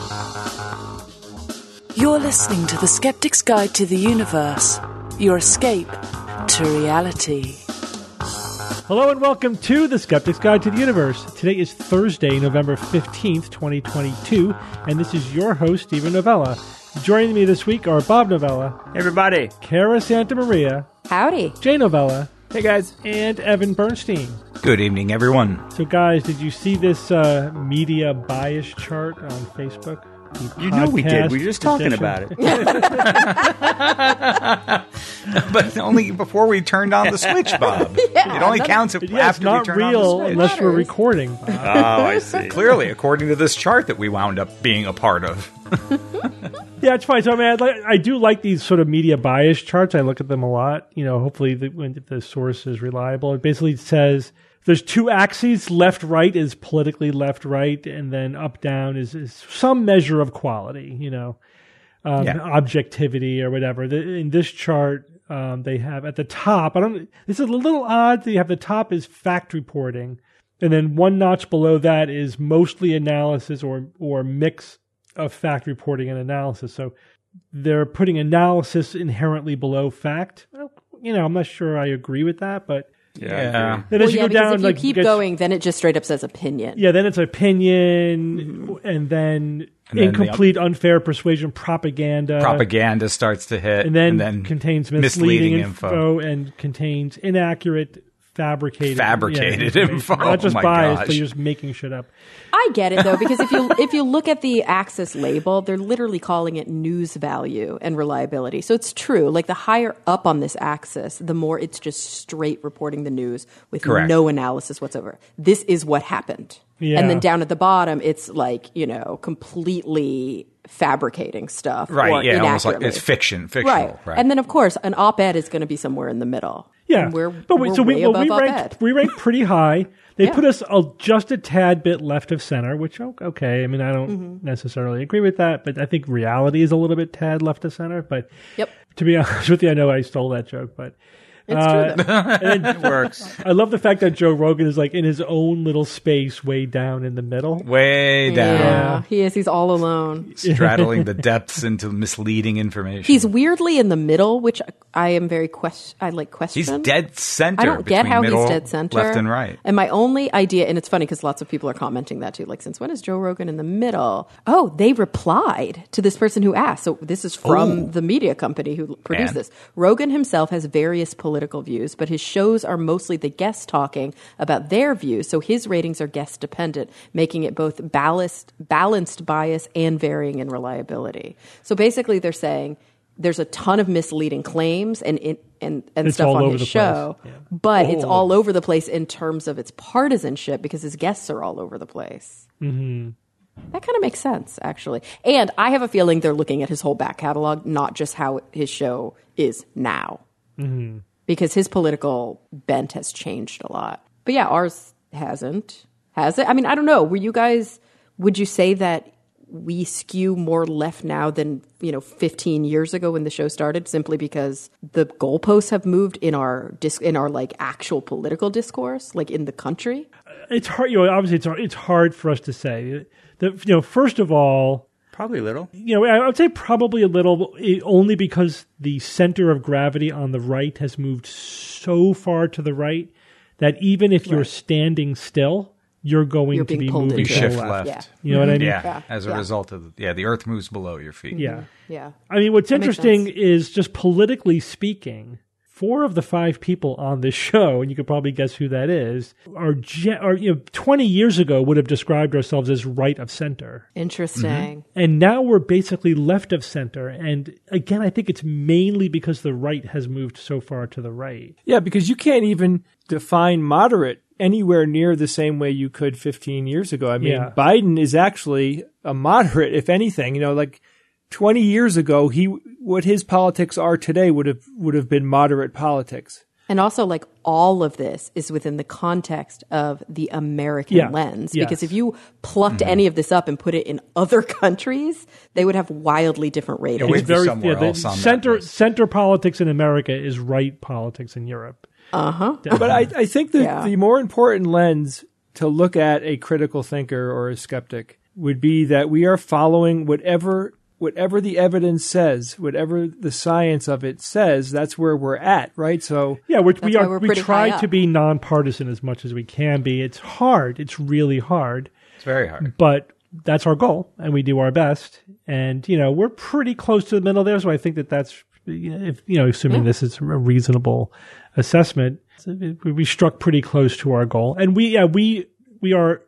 You're listening to The Skeptic's Guide to the Universe, your escape to reality. Hello and welcome to The Skeptic's Guide to the Universe. Today is Thursday, November 15th, 2022, and this is your host, Stephen Novella. Joining me this week are Bob Novella. Hey, everybody. Kara Santa Maria. Howdy. Jay Novella. Hey, guys. And Evan Bernstein. Good evening, everyone. So, guys, did you see this media bias chart on Facebook? You know we did. We were just talking about it. But only before we turned on the switch, Bob. Yeah, it only counts after it's not we turn real on the switch. unless we're recording, Bob. Oh, I see. Clearly, according to this chart that we wound up being a part of. Yeah, it's fine. So, I mean, I do like these sort of media bias charts. I look at them a lot. You know, hopefully when the source is reliable. It basically says there's two axes. Left, right is politically left, right, and then up, down is some measure of quality, you know, objectivity or whatever. In this chart, they have at the top, this is a little odd. They have the top is fact reporting, and then one notch below that is mostly analysis or mix of fact reporting and analysis. So they're putting analysis inherently below fact. Well, you know, I'm not sure I agree with that, but Yeah. then as you go down, if you keep going, then it just straight up says opinion. Yeah, then it's opinion, and then incomplete, unfair persuasion, propaganda. Propaganda starts to hit, and then contains misleading info and contains inaccurate, fabricated info. Not just biased, but you're just making shit up. I get it though, because if you look at the axis label, they're literally calling it news value and reliability. So it's true. Like the higher up on this axis, the more it's just straight reporting the news with no analysis whatsoever. This is what happened. Yeah. And then down at the bottom, it's like, you know, completely fabricating stuff. Right, yeah, almost like it's fictional. Right. And then, of course, an op-ed is going to be somewhere in the middle. Yeah. And we're way above op-ed. We rank pretty high. They put us just a tad bit left of center, which, okay. I mean, I don't necessarily agree with that, but I think reality is a little bit tad left of center. But to be honest with you, I know I stole that joke, but it's true, and it works. I love the fact that Joe Rogan is like in his own little space way down in the middle. Way down. Yeah, he is. He's all alone. Straddling the depths into misleading information. He's weirdly in the middle, which I am very question. He's dead center. I don't get how he's dead center. Left and right. And my only idea, and it's funny because lots of people are commenting that too, like, since when is Joe Rogan in the middle? Oh, they replied to this person who asked. So this is from the media company who produced this. Rogan himself has various political views, but his shows are mostly the guests talking about their views, so his ratings are guest dependent, making it both balanced bias and varying in reliability. So basically they're saying there's a ton of misleading claims and stuff on his show, but it's all over the place in terms of its partisanship because his guests are all over the place. Mm-hmm. That kind of makes sense, actually. And I have a feeling they're looking at his whole back catalog, not just how his show is now. Mm-hmm. Because his political bent has changed a lot. But yeah, ours hasn't. Has it? I mean, I don't know. Would you say that we skew more left now than, 15 years ago when the show started, simply because the goalposts have moved in our like actual political discourse, like in the country? It's hard. Obviously, it's hard for us to say. First of all, probably a little. I would say probably a little, only because the center of gravity on the right has moved so far to the right that even if you're standing still, you're going to be moving to shift the left. Yeah. You know what I mean? Yeah. As a result of the earth moves below your feet. Yeah. Yeah. I mean, what's interesting is, just politically speaking, 4 of the 5 people on this show, and you could probably guess who that is, are 20 years ago would have described ourselves as right of center. Interesting. Mm-hmm. And now we're basically left of center. And again, I think it's mainly because the right has moved so far to the right. Yeah, because you can't even define moderate anywhere near the same way you could 15 years ago. I mean, Biden is actually a moderate, if anything. 20 years ago, what his politics are today would have been moderate politics. And also, like, all of this is within the context of the American lens. Yes. Because if you plucked any of this up and put it in other countries, they would have wildly different ratings. It's very center politics in America is right politics in Europe. But I think that the more important lens to look at a critical thinker or a skeptic would be that we are following whatever the evidence says, whatever the science of it says, that's where we're at, right? So yeah, we try to be nonpartisan as much as we can be. It's hard. It's really hard. It's very hard. But that's our goal, and we do our best. And, we're pretty close to the middle there, so I think that's, assuming this is a reasonable assessment, we struck pretty close to our goal. And we are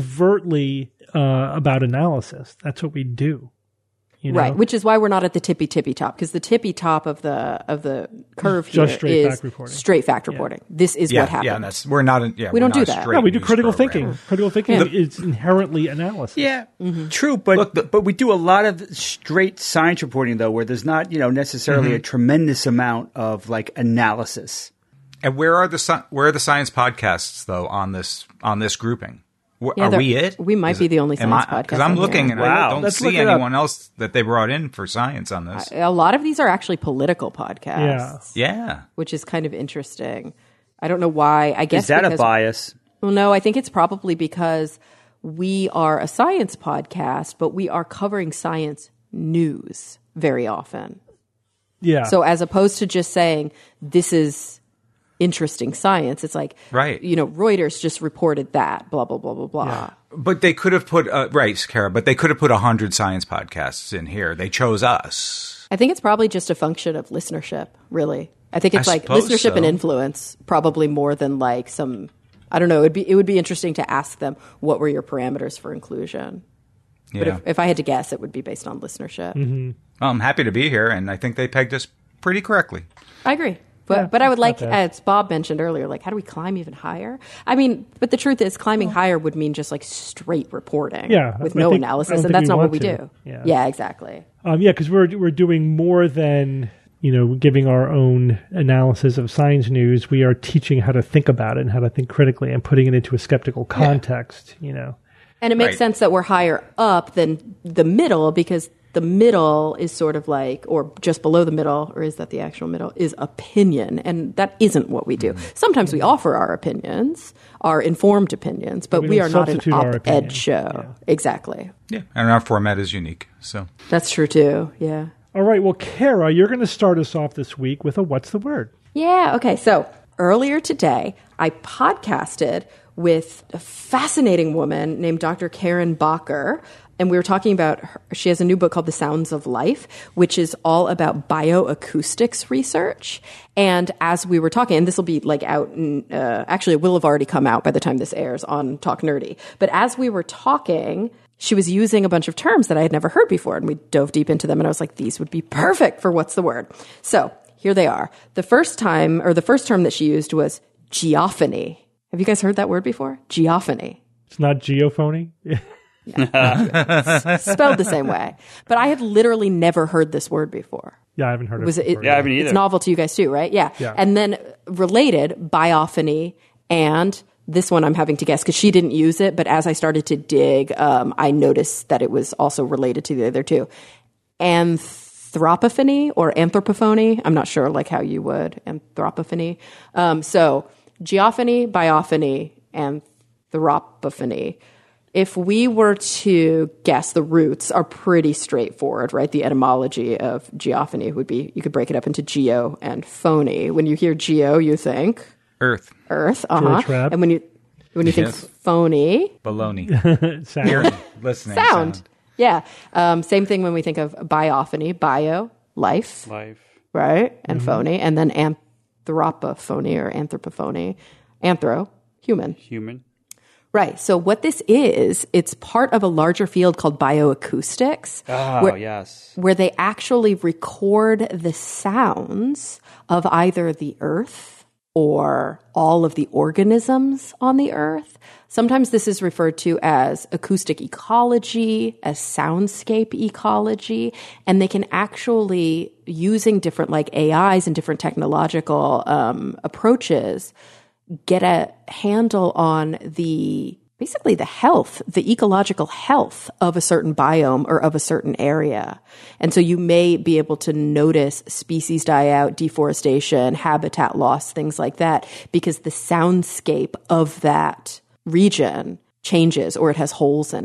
overtly about analysis. That's what we do. Right, which is why we're not at the tippy top, because the tippy top of the curve here is straight fact reporting. This is what happened. Yeah, and we're not. We don't do that. No, we do critical thinking. Critical thinking is inherently analysis. Yeah, true, but we do a lot of straight science reporting though, where there's not necessarily a tremendous amount of like analysis. And where are the science podcasts though on this grouping? Are we it? We might be the only science podcast. Because I'm looking and I don't see anyone else that they brought in for science on this. A lot of these are actually political podcasts. Yeah. Which is kind of interesting. I don't know why. I guess is that a bias? Well, no, I think it's probably because we are a science podcast, but we are covering science news very often. Yeah. So as opposed to just saying, this is interesting science, it's like, right. Reuters just reported that, blah, blah, blah, blah, blah. Yeah. But they could have put, right, Kara, but they could have put 100 science podcasts in here. They chose us. I think it's probably just a function of listenership, really. I think it's like listenership and influence, probably more than like some, I don't know, it would be interesting to ask them, what were your parameters for inclusion? Yeah. But if I had to guess, it would be based on listenership. Mm-hmm. Well, I'm happy to be here, and I think they pegged us pretty correctly. I agree. But I would like, as Bob mentioned earlier, like, how do we climb even higher? I mean, but the truth is, climbing higher would mean just like straight reporting with no analysis, and that's not what we do. Yeah, exactly. Because we're doing more than giving our own analysis of science news. We are teaching how to think about it and how to think critically and putting it into a skeptical context. And it makes sense that we're higher up than the middle, because the middle is sort of like, or just below the middle, or is that the actual middle, is opinion. And that isn't what we do. Sometimes we offer our opinions, our informed opinions, but we are not an op-ed show. Yeah. Exactly. Yeah, and our format is unique. So that's true too, yeah. All right, well, Kara, you're going to start us off this week with a What's the Word? Yeah, okay. So earlier today, I podcasted with a fascinating woman named Dr. Karen Bacher. And we were talking about she has a new book called The Sounds of Life, which is all about bioacoustics research. And as we were talking, and this will be like out, actually it will have already come out by the time this airs on Talk Nerdy. But as we were talking, she was using a bunch of terms that I had never heard before. And we dove deep into them. And I was like, these would be perfect for What's the Word? So here they are. The first term that she used was geophony. Have you guys heard that word before? Geophony. It's not geophony? Spelled the same way. But I had literally never heard this word before. Yeah, I haven't heard it before. Yeah, I haven't either. It's novel to you guys too, right? Yeah. And then related, biophony, and this one I'm having to guess because she didn't use it, but as I started to dig, I noticed that it was also related to the other two. Anthropophony or anthropophony. I'm not sure like how you would. Anthropophony. So geophony, biophony, anthropophony. If we were to guess, the roots are pretty straightforward, right? The etymology of geophony would be, you could break it up into geo and phony. When you hear geo, you think? Earth. And when you think phony? Baloney. Sound. Listening. Sound. Yeah. Same thing when we think of biophony. Bio, life. Right? And phony. And then anthropophony or anthropophony. Anthro, human. Right. So what this is, it's part of a larger field called bioacoustics. Where they actually record the sounds of either the earth or all of the organisms on the earth. Sometimes this is referred to as acoustic ecology, as soundscape ecology, and they can actually, using different like AIs and different technological approaches, get a handle on basically the health, the ecological health of a certain biome or of a certain area. And so you may be able to notice species die out, deforestation, habitat loss, things like that, because the soundscape of that region changes or it has holes in it.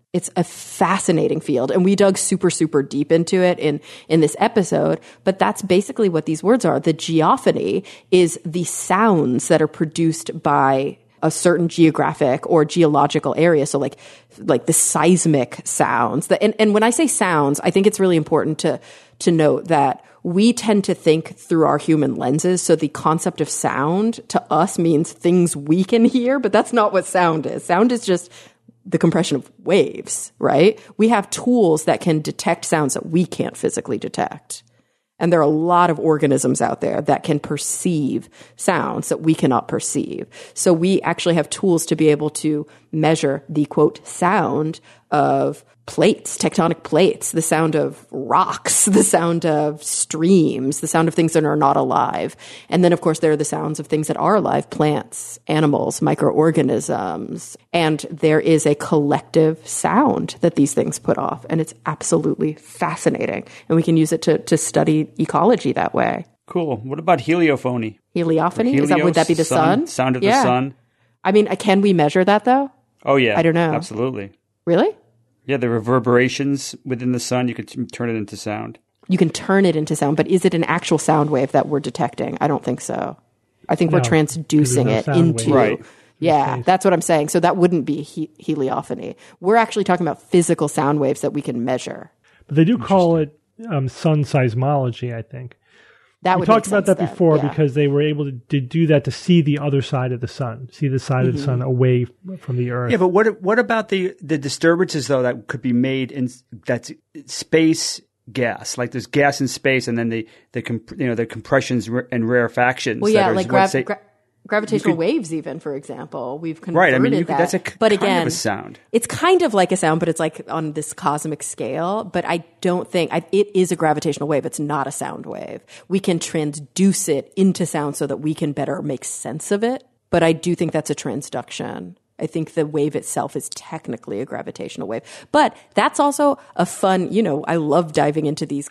It's a fascinating field, and we dug super, super deep into it in this episode, but that's basically what these words are. The geophony is the sounds that are produced by a certain geographic or geological area. So like the seismic sounds. And when I say sounds, I think it's really important to note that we tend to think through our human lenses. So the concept of sound to us means things we can hear, but that's not what sound is. Sound is just the compression of waves, right? We have tools that can detect sounds that we can't physically detect. And there are a lot of organisms out there that can perceive sounds that we cannot perceive. So we actually have tools to be able to measure the, quote, sound of plates, tectonic plates, the sound of rocks, the sound of streams, the sound of things that are not alive. And then, of course, there are the sounds of things that are alive, plants, animals, microorganisms. And there is a collective sound that these things put off. And it's absolutely fascinating. And we can use it to study ecology that way. Cool. What about heliophony? Heliophony? Would that be the sun? Sound of the sun? I mean, can we measure that, though? Oh, yeah. I don't know. Absolutely. Really? Yeah, the reverberations within the sun, you could turn it into sound. You can turn it into sound, but is it an actual sound wave that we're detecting? I don't think so. I think we're transducing it into... Right. Yeah, that's what I'm saying. So that wouldn't be heliophony. We're actually talking about physical sound waves that we can measure. But they do call it sun seismology, I think. We talked about that before because they were able to do that to see the other side of the sun, see the side of the sun away from the Earth. Yeah, but what about the disturbances, though, that could be made in that's space gas? Like there's gas in space, and then the compressions and rarefactions. Well, yeah, like gravitational waves, even, for example, we've converted right. I mean, that. That's but kind again, of a sound. It's kind of like a sound, but it's like on this cosmic scale. But I don't think it is a gravitational wave. It's not a sound wave. We can transduce it into sound so that we can better make sense of it. But I do think that's a transduction. I think the wave itself is technically a gravitational wave. But that's also a fun, I love diving into these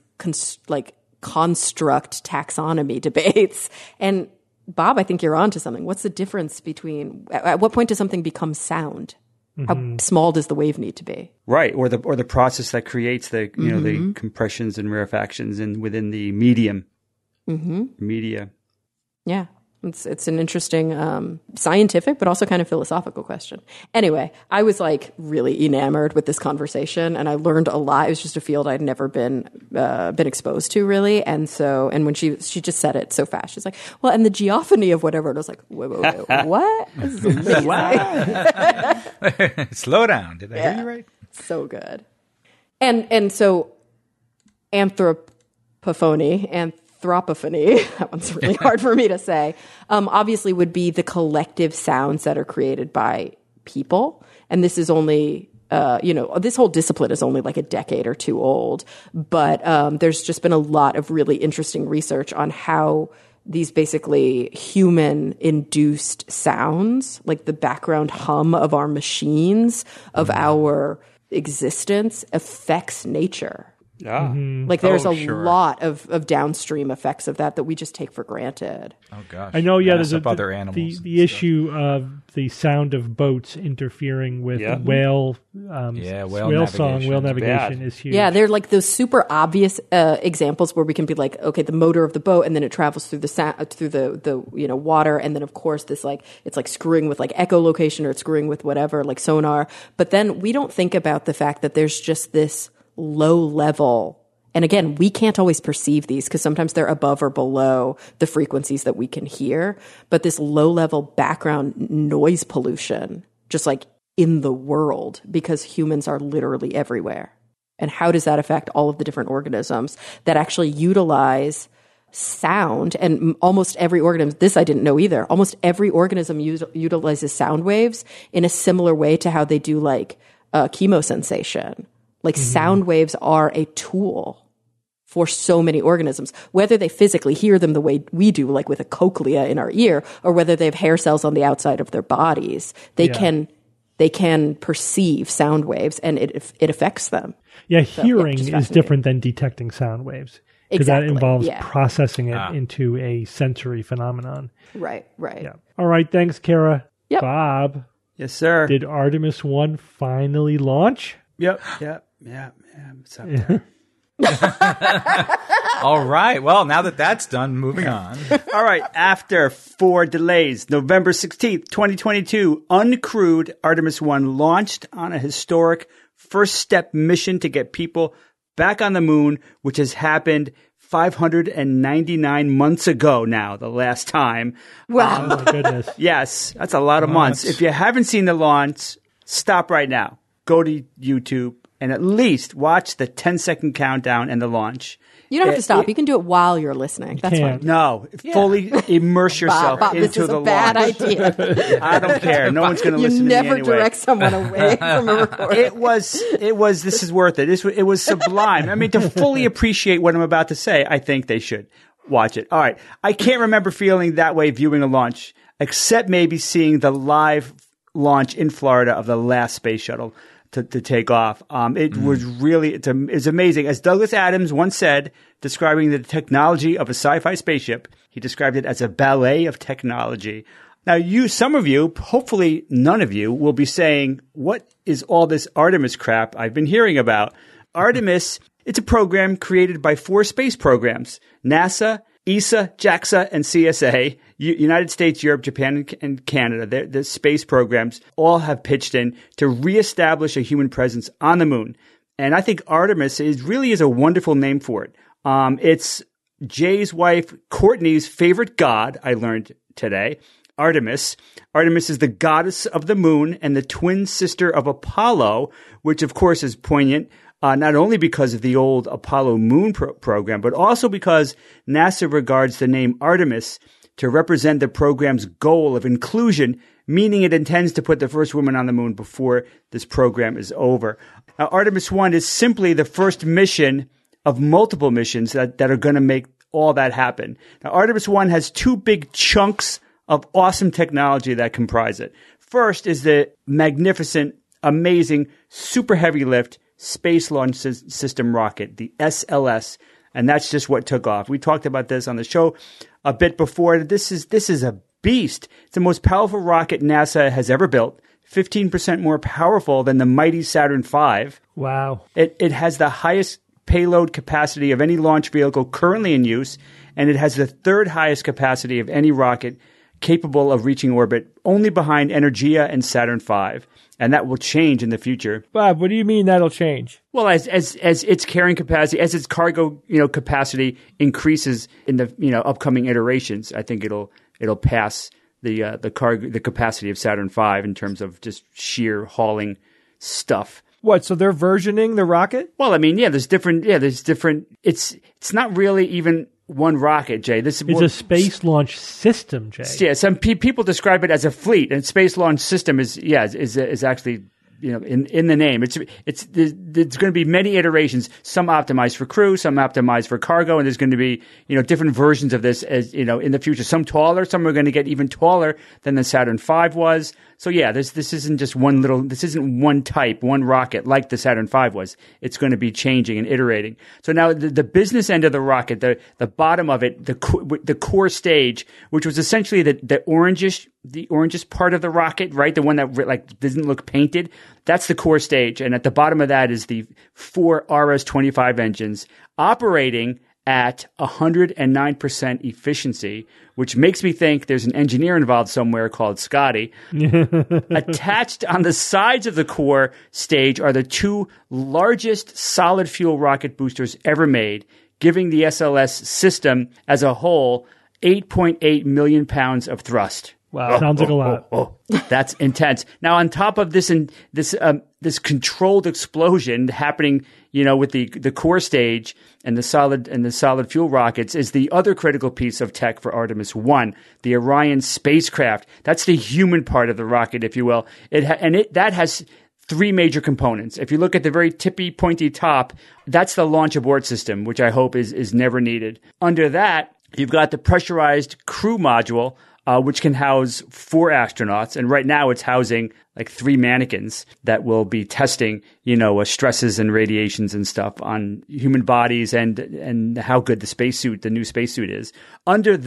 construct taxonomy debates. And Bob, I think you're onto something. What's the difference between, at what point does something become sound? How small does the wave need to be? Right, or the process that creates the the compressions and rarefactions within the medium. Media. Yeah. It's an interesting scientific, but also kind of philosophical question. Anyway, I was really enamored with this conversation, and I learned a lot. It was just a field I'd never been exposed to, really. And when she just said it so fast, she's like, "Well, and the geophony of whatever." And I was like, "Wait, what? This is amazing." Slow down. Did I hear you right? So good. And so anthropophony and Anthropophony, that one's really hard for me to say, obviously would be the collective sounds that are created by people. And this is only, this whole discipline is only a decade or two old. But there's just been a lot of really interesting research on how these basically human-induced sounds, like the background hum of our machines, of our existence, affects nature. Yeah. There's lot of downstream effects of that we just take for granted. Oh gosh. I know, there's other animals. The issue of the sound of boats interfering with whale navigation is huge. Yeah, they're those super obvious examples where we can be okay, the motor of the boat, and then it travels through the water, and then of course this it's screwing with echolocation, or it's screwing with whatever, sonar. But then we don't think about the fact that there's just this low level, and again, we can't always perceive these because sometimes they're above or below the frequencies that we can hear, but this low level background noise pollution just in the world, because humans are literally everywhere. And how does that affect all of the different organisms that actually utilize sound? And almost every organism, this I didn't know either, almost every organism utilizes sound waves in a similar way to how they do chemosensation. Sound waves are a tool for so many organisms, whether they physically hear them the way we do, with a cochlea in our ear, or whether they have hair cells on the outside of their bodies. They can perceive sound waves, and it affects them. Yeah, hearing is different than detecting sound waves, because that involves processing it into a sensory phenomenon. Right. Yeah. All right, thanks, Kara. Yep. Bob. Yes, sir. Did Artemis 1 finally launch? Yep. It's up there. All right. Well, now that that's done, moving on. All right. After 4 delays, November 16th, 2022, uncrewed Artemis 1 launched on a historic first step mission to get people back on the moon, which has happened 599 months ago now, the last time. Wow. Oh, my goodness. Yes, that's a lot of months. If you haven't seen the launch, stop right now. Go to YouTube and at least watch the 10-second countdown and the launch. You don't have to stop. You can do it while you're listening. That's can. fine. No, fully immerse yourself Bob, into this is the a bad launch. idea. I don't care. No one's going to listen You to me never anyway. direct someone away from a recording. It was, this is worth it. It was sublime. I mean, to fully appreciate what I'm about to say, I think they should watch it. All right. I can't remember feeling that way viewing a launch, except maybe seeing the live launch in Florida of the last space shuttle to take off. It was really, it's amazing. As Douglas Adams once said, describing the technology of a sci-fi spaceship, he described it as a ballet of technology. Now, some of you, hopefully none of you, will be saying, what is all this Artemis crap I've been hearing about? Artemis, it's a program created by 4 space programs: NASA, ESA, JAXA, and CSA, United States, Europe, Japan, and Canada. The space programs all have pitched in to reestablish a human presence on the moon. And I think Artemis really is a wonderful name for it. It's Jay's wife, Courtney's favorite god, I learned today, Artemis. Artemis is the goddess of the moon and the twin sister of Apollo, which of course is poignant. Not only because of the old Apollo moon program, but also because NASA regards the name Artemis to represent the program's goal of inclusion, meaning it intends to put the first woman on the moon before this program is over. Now, Artemis 1 is simply the first mission of multiple missions that are going to make all that happen. Now, Artemis 1 has 2 big chunks of awesome technology that comprise it. First is the magnificent, amazing, super heavy lift Space Launch System rocket, the SLS, and that's just what took off. We talked about this on the show a bit before. This is a beast. It's the most powerful rocket NASA has ever built, 15% more powerful than the mighty Saturn V. Wow. It has the highest payload capacity of any launch vehicle currently in use, and it has the 3rd highest capacity of any rocket capable of reaching orbit, only behind Energia and Saturn V. And that will change in the future. Bob, what do you mean that'll change? Well, as its carrying capacity, as its cargo, capacity increases in the, upcoming iterations, I think it'll pass the capacity of Saturn V in terms of just sheer hauling stuff. What? So they're versioning the rocket? Well, I mean, there's different. It's not really even one rocket, Jay. It's a space launch system, Jay. Yeah, some people describe it as a fleet, and space launch system is actually in the name. There's going to be many iterations. Some optimized for crew, some optimized for cargo, and there's going to be different versions of this as in the future. Some taller, some are going to get even taller than the Saturn V was. So yeah, this isn't just this isn't one type, one rocket like the Saturn V was. It's going to be changing and iterating. So now the business end of the rocket, the bottom of it, the core stage, which was essentially the orangish part of the rocket, right? The one that doesn't look painted. That's the core stage. And at the bottom of that is the 4 RS-25 engines operating at 109% efficiency, which makes me think there's an engineer involved somewhere called Scotty. Attached on the sides of the core stage are the 2 largest solid fuel rocket boosters ever made, giving the SLS system as a whole 8.8 million pounds of thrust. Wow, sounds like a lot. That's intense. Now, on top of this controlled explosion happening, with the core stage and the solid fuel rockets, is the other critical piece of tech for Artemis 1, the Orion spacecraft. That's the human part of the rocket, if you will. That has 3 major components. If you look at the very tippy, pointy top, that's the launch abort system, which I hope is never needed. Under that, you've got the pressurized crew module, which can house 4 astronauts. And right now it's housing like 3 mannequins that will be testing, stresses and radiations and stuff on human bodies and how good the new spacesuit is. Under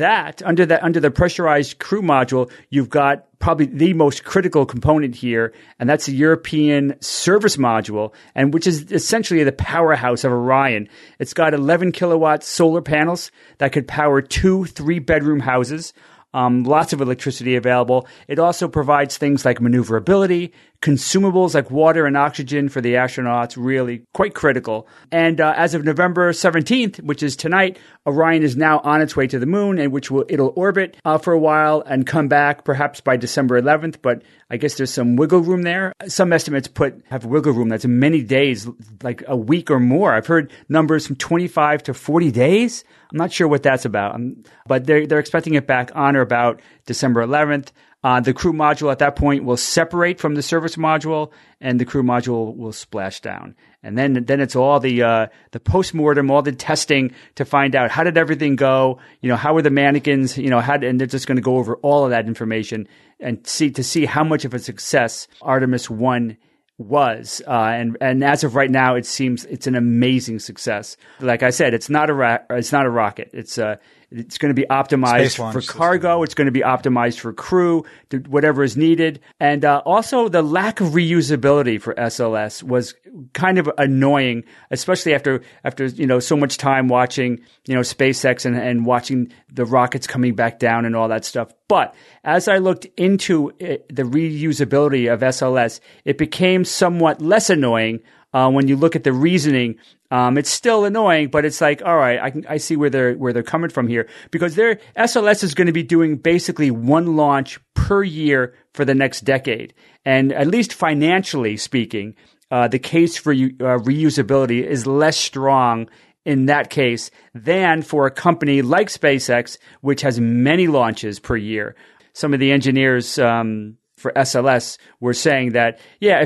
the pressurized crew module, you've got probably the most critical component here, and that's the European service module, and which is essentially the powerhouse of Orion. It's got 11 kilowatt solar panels that could power 2 3-bedroom houses. Lots of electricity available. It also provides things like maneuverability, consumables like water and oxygen for the astronauts, really quite critical. And as of November 17th, which is tonight, Orion is now on its way to the moon, and it'll orbit for a while and come back perhaps by December 11th. But I guess there's some wiggle room there. Some estimates have wiggle room that's many days, like a week or more. I've heard numbers from 25 to 40 days. I'm not sure what that's about, but they're expecting it back on or about December 11th. The crew module at that point will separate from the service module, and the crew module will splash down. And then it's all the postmortem, all the testing to find out how did everything go, how were the mannequins, and they're just going to go over all of that information and see how much of a success Artemis 1 was. And as of right now, it seems it's an amazing success. Like I said, it's not a rocket. It's going to be optimized for cargo. It's going to be optimized for crew, whatever is needed. And also the lack of reusability for SLS was kind of annoying, especially after so much time watching SpaceX and watching the rockets coming back down and all that stuff. But as I looked into the reusability of SLS, it became somewhat less annoying when you look at the reasoning. It's still annoying, but it's like, all right, I see where they're coming from here, because their SLS is going to be doing basically 1 launch per year for the next decade. And at least financially speaking, the case for reusability is less strong in that case than for a company like SpaceX, which has many launches per year. Some of the engineers for SLS were saying that, yeah,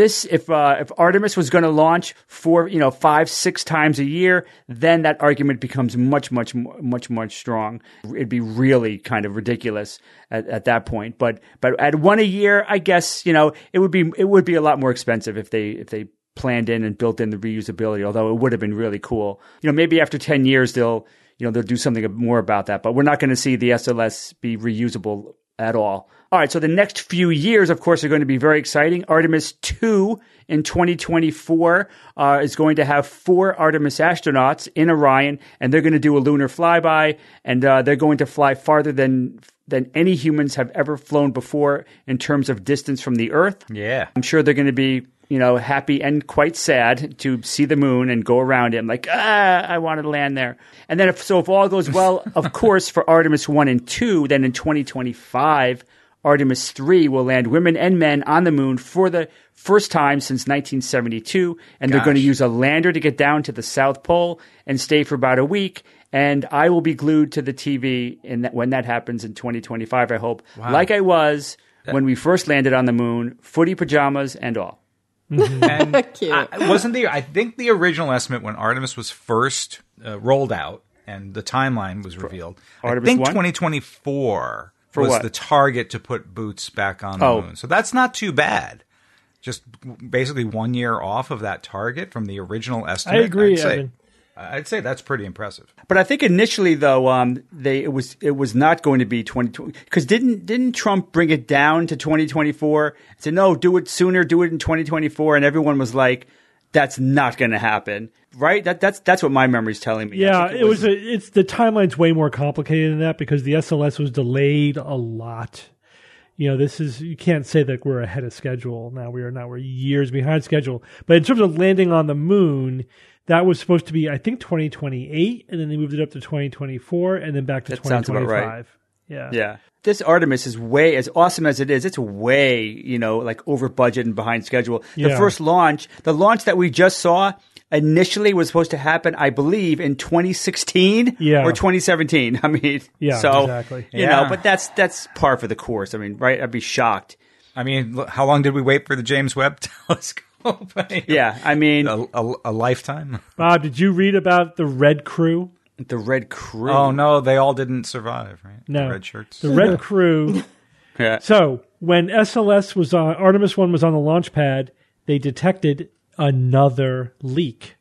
if Artemis was going to launch 5-6 times a year, then that argument becomes much strong. It'd be really kind of ridiculous at that point. But at 1 a year, I guess it would be a lot more expensive if they planned in and built in the reusability. Although it would have been really cool. Maybe after 10 years they'll do something more about that. But we're not going to see the SLS be reusable at all. All right, so the next few years, of course, are going to be very exciting. Artemis 2 in 2024 is going to have 4 Artemis astronauts in Orion, and they're going to do a lunar flyby, and they're going to fly farther than any humans have ever flown before in terms of distance from the Earth. Yeah. I'm sure they're going to be happy and quite sad to see the moon and go around it. I'm like, I wanted to land there. And then if all goes well, of course, for Artemis 1 and 2, then in 2025, Artemis 3 will land women and men on the moon for the first time since 1972. And they're going to use a lander to get down to the South Pole and stay for about a week. And I will be glued to the TV when that happens in 2025, I hope. Wow. Like I was when we first landed on the moon, footy pajamas and all. And Cute. I think the original estimate when Artemis was first rolled out and the timeline was revealed, Artemis I think 1? 2024 For was what? the target to put boots back on the moon. So that's not too bad. Just basically 1 year off of that target from the original estimate. I agree, Evan. I'd say that's pretty impressive. But I think initially, though, it was not going to be 2020, because didn't Trump bring it down to 2024? Said no, do it sooner, do it in 2024, and everyone was like, "That's not going to happen." Right? That's what my memory's telling me. Yeah, it's the timeline's way more complicated than that because the SLS was delayed a lot. You can't say that we're ahead of schedule. Now we're years behind schedule. But in terms of landing on the moon, that was supposed to be, I think, 2028, and then they moved it up to 2024, and then back to 2025. Sounds about right. Yeah. This Artemis is way, as awesome as it is, it's way, like over budget and behind schedule. The first launch, the launch that we just saw, initially was supposed to happen, I believe, in 2016 or 2017. I mean, exactly. But that's par for the course. I mean, right? I'd be shocked. I mean, how long did we wait for the James Webb Telescope? Yeah, I mean, a lifetime. Bob, did you read about the Red Crew? The Red Crew. Oh, no, they all didn't survive, right? No. The red shirts. The Red Crew. Yeah. So when SLS was on, Artemis 1 was on the launch pad, they detected another leak,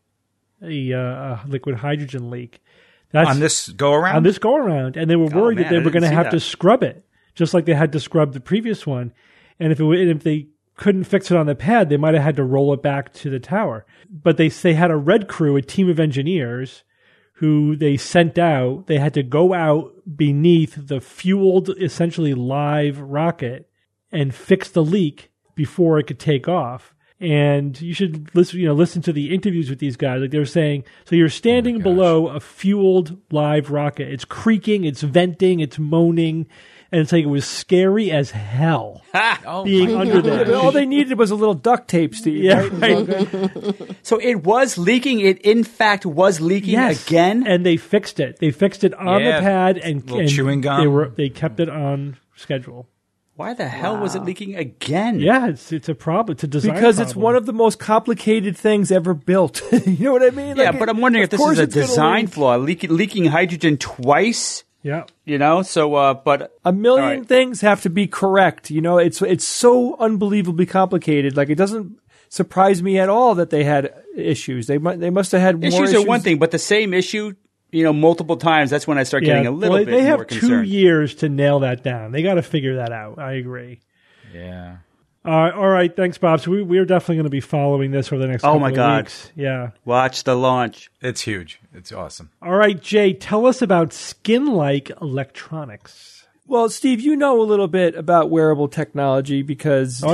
a liquid hydrogen leak. That's on this go-around? On this go-around. And they were worried that they were going to have to scrub it, just like they had to scrub the previous one. And if they couldn't fix it on the pad, they might have had to roll it back to the tower. But they had a Red Crew, a team of engineers, who they sent out. They had to go out beneath the fueled, essentially live rocket and fix the leak before it could take off. And you should listen to the interviews with these guys. Like they were saying, so you're standing below a fueled live rocket. It's creaking, it's venting, it's moaning. And it's like it was scary as hell being under there. All they needed was a little duct tape, Steve. Yeah, right. So it was leaking. It, in fact, was leaking again? And they fixed it. They fixed it on the pad and chewing gum. They kept it on schedule. Why the hell was it leaking again? Yeah, it's a problem. It's a design because problem. it's one of the most complicated things ever built. You know what I mean? Yeah, but I'm wondering if this is a design flaw. Leaking hydrogen twice? Yeah. But a million things have to be correct. It's so unbelievably complicated. Like, it doesn't surprise me at all that they had issues. They must have had more issues. Issues are one thing, but the same issue, multiple times, that's when I start getting a little bit more concerned. They have 2 years to nail that down. They got to figure that out. I agree. Yeah. All right. Thanks, Bob. So we're definitely going to be following this over the next couple of weeks. Yeah. Watch the launch. It's huge. It's awesome. All right, Jay, tell us about skin-like electronics. Well, Steve, you know a little bit about wearable technology because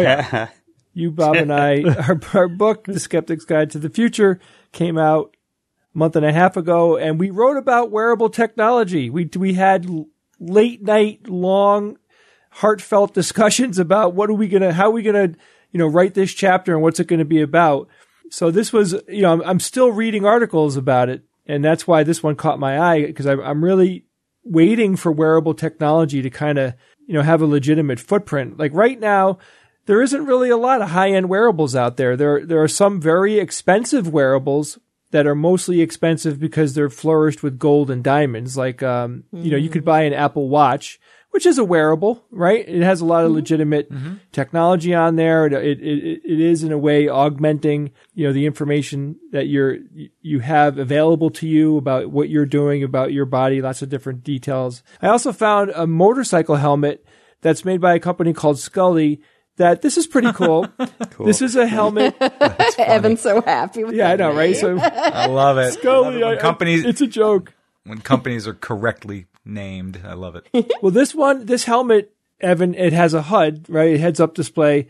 you, Bob, and I, our book, The Skeptic's Guide to the Future, came out a month and a half ago, and we wrote about wearable technology. We had late night, long, heartfelt discussions about how are we gonna write this chapter and what's it going to be about. So this was, I'm still reading articles about it, and that's why this one caught my eye, because I'm really waiting for wearable technology to kind of, have a legitimate footprint. Like right now, there isn't really a lot of high-end wearables out there. There are some very expensive wearables that are mostly expensive because they're flourished with gold and diamonds. Like, you could buy an Apple Watch, which is a wearable, right? It has a lot of legitimate technology on there. It is in a way augmenting, the information that you have available to you about what you're doing, about your body, lots of different details. I also found a motorcycle helmet that's made by a company called Scully. This is pretty cool. Cool. This is a helmet. Evan's so happy with that. I know, right? So I love it. Scully, companies, it's a joke. When companies are correctly named, I love it. Well, this helmet, Evan, it has a HUD, right? A heads-up display.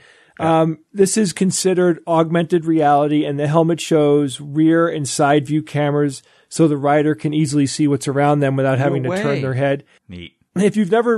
This is considered augmented reality, and the helmet shows rear and side view cameras, so the rider can easily see what's around them without having to turn their head. Neat. If you've never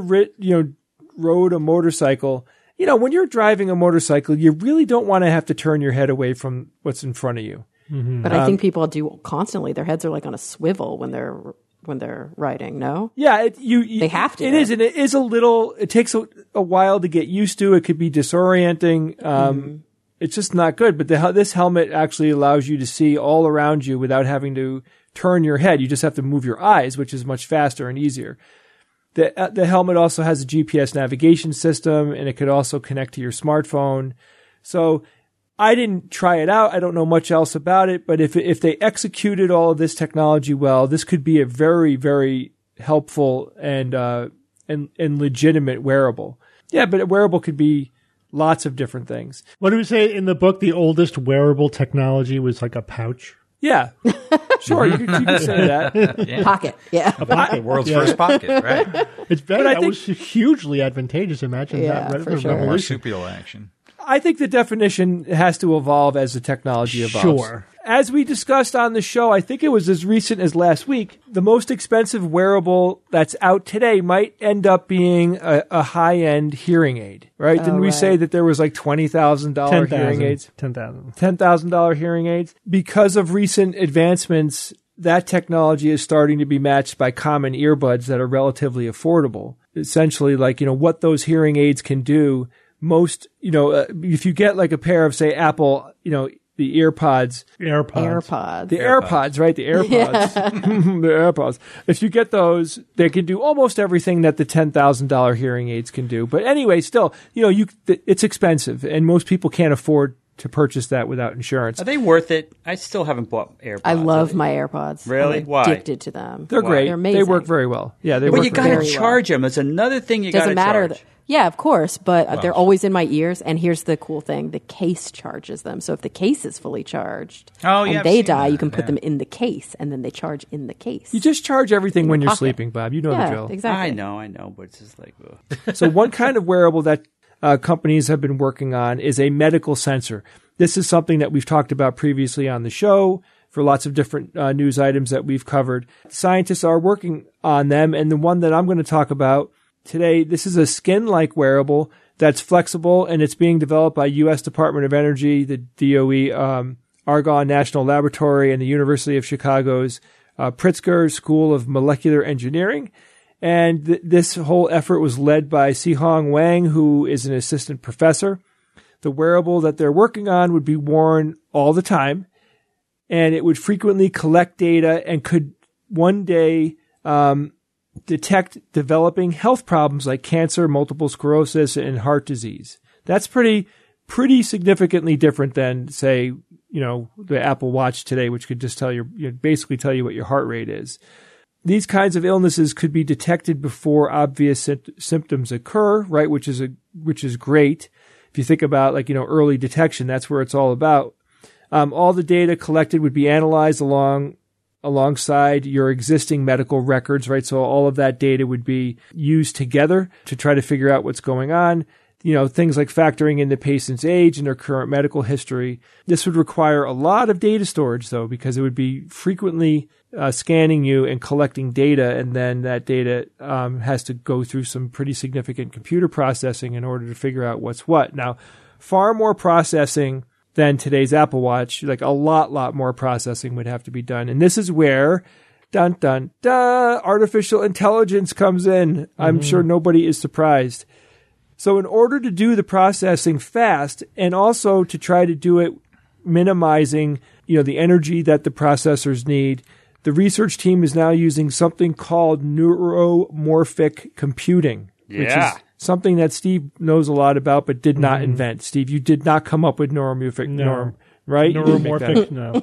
rode a motorcycle, when you're driving a motorcycle, you really don't want to have to turn your head away from what's in front of you. Mm-hmm. But I think people do constantly. Their heads are like on a swivel when they're riding. No. Yeah, they have to. It is, and it is a little. It takes a while to get used to. It could be disorienting. It's just not good. But this helmet actually allows you to see all around you without having to turn your head. You just have to move your eyes, which is much faster and easier. The helmet also has a GPS navigation system, and it could also connect to your smartphone. So I didn't try it out. I don't know much else about it, but if they executed all of this technology well, this could be a very, very helpful and legitimate wearable. Yeah, but a wearable could be lots of different things. What do we say in the book? The oldest wearable technology was like a pouch. Yeah, sure. You could say that. Yeah. Pocket. Yeah, a pocket. World's first pocket. Right. It's very. That was hugely advantageous. Imagine that. For sure. Marsupial action. I think the definition has to evolve as the technology evolves. Sure. As we discussed on the show, I think it was as recent as last week, the most expensive wearable that's out today might end up being a high-end hearing aid, right? Didn't we say that there was like $20,000 hearing aids? $10,000 hearing aids. Because of recent advancements, that technology is starting to be matched by common earbuds that are relatively affordable. Essentially, like, what those hearing aids can do. Most, if you get like a pair of, say, Apple, the AirPods. AirPods. The AirPods, right? The AirPods. The AirPods. If you get those, they can do almost everything that the $10,000 hearing aids can do. But anyway, still, it's expensive, and most people can't afford to purchase that without insurance. Are they worth it? I still haven't bought AirPods. I love my AirPods. Really? I'm Why? addicted to them. They're great. They're amazing. They work very well. Yeah, they work But you got to very charge them. That's another thing you got to charge. Doesn't matter. Yeah, of course, but they're always in my ears. And here's the cool thing: the case charges them. So if the case is fully charged, and they die, you can put them in the case, and then they charge in the case. You just charge everything when you're sleeping, Bob. You know the drill. Exactly. I know, but it's just like. So one kind of wearable that companies have been working on is a medical sensor. This is something that we've talked about previously on the show for lots of different news items that we've covered. Scientists are working on them, and the one that I'm going to talk about today, this is a skin-like wearable that's flexible, and it's being developed by U.S. Department of Energy, the DOE, Argonne National Laboratory, and the University of Chicago's Pritzker School of Molecular Engineering. And this whole effort was led by Sihong Wang, who is an assistant professor. The wearable that they're working on would be worn all the time, and it would frequently collect data and could one day detect developing health problems like cancer, multiple sclerosis, and heart disease. That's pretty significantly different than, say, the Apple Watch today, which could just basically tell you what your heart rate is. These kinds of illnesses could be detected before obvious symptoms occur, right? Which is great. If you think about early detection, that's where it's all about. All the data collected would be analyzed alongside your existing medical records, right? So all of that data would be used together to try to figure out what's going on. Things like factoring in the patient's age and their current medical history. This would require a lot of data storage, though, because it would be frequently scanning you and collecting data, and then that data has to go through some pretty significant computer processing in order to figure out what's what. Now, far more processing than today's Apple Watch, like a lot more processing would have to be done. And this is where, dun, dun, dun, artificial intelligence comes in. Mm-hmm. I'm sure nobody is surprised. So in order to do the processing fast, and also to try to do it minimizing, the energy that the processors need, the research team is now using something called neuromorphic computing, which is something that Steve knows a lot about but did not invent. Steve, you did not come up with neuromorphic, right? Neuromorphic, no.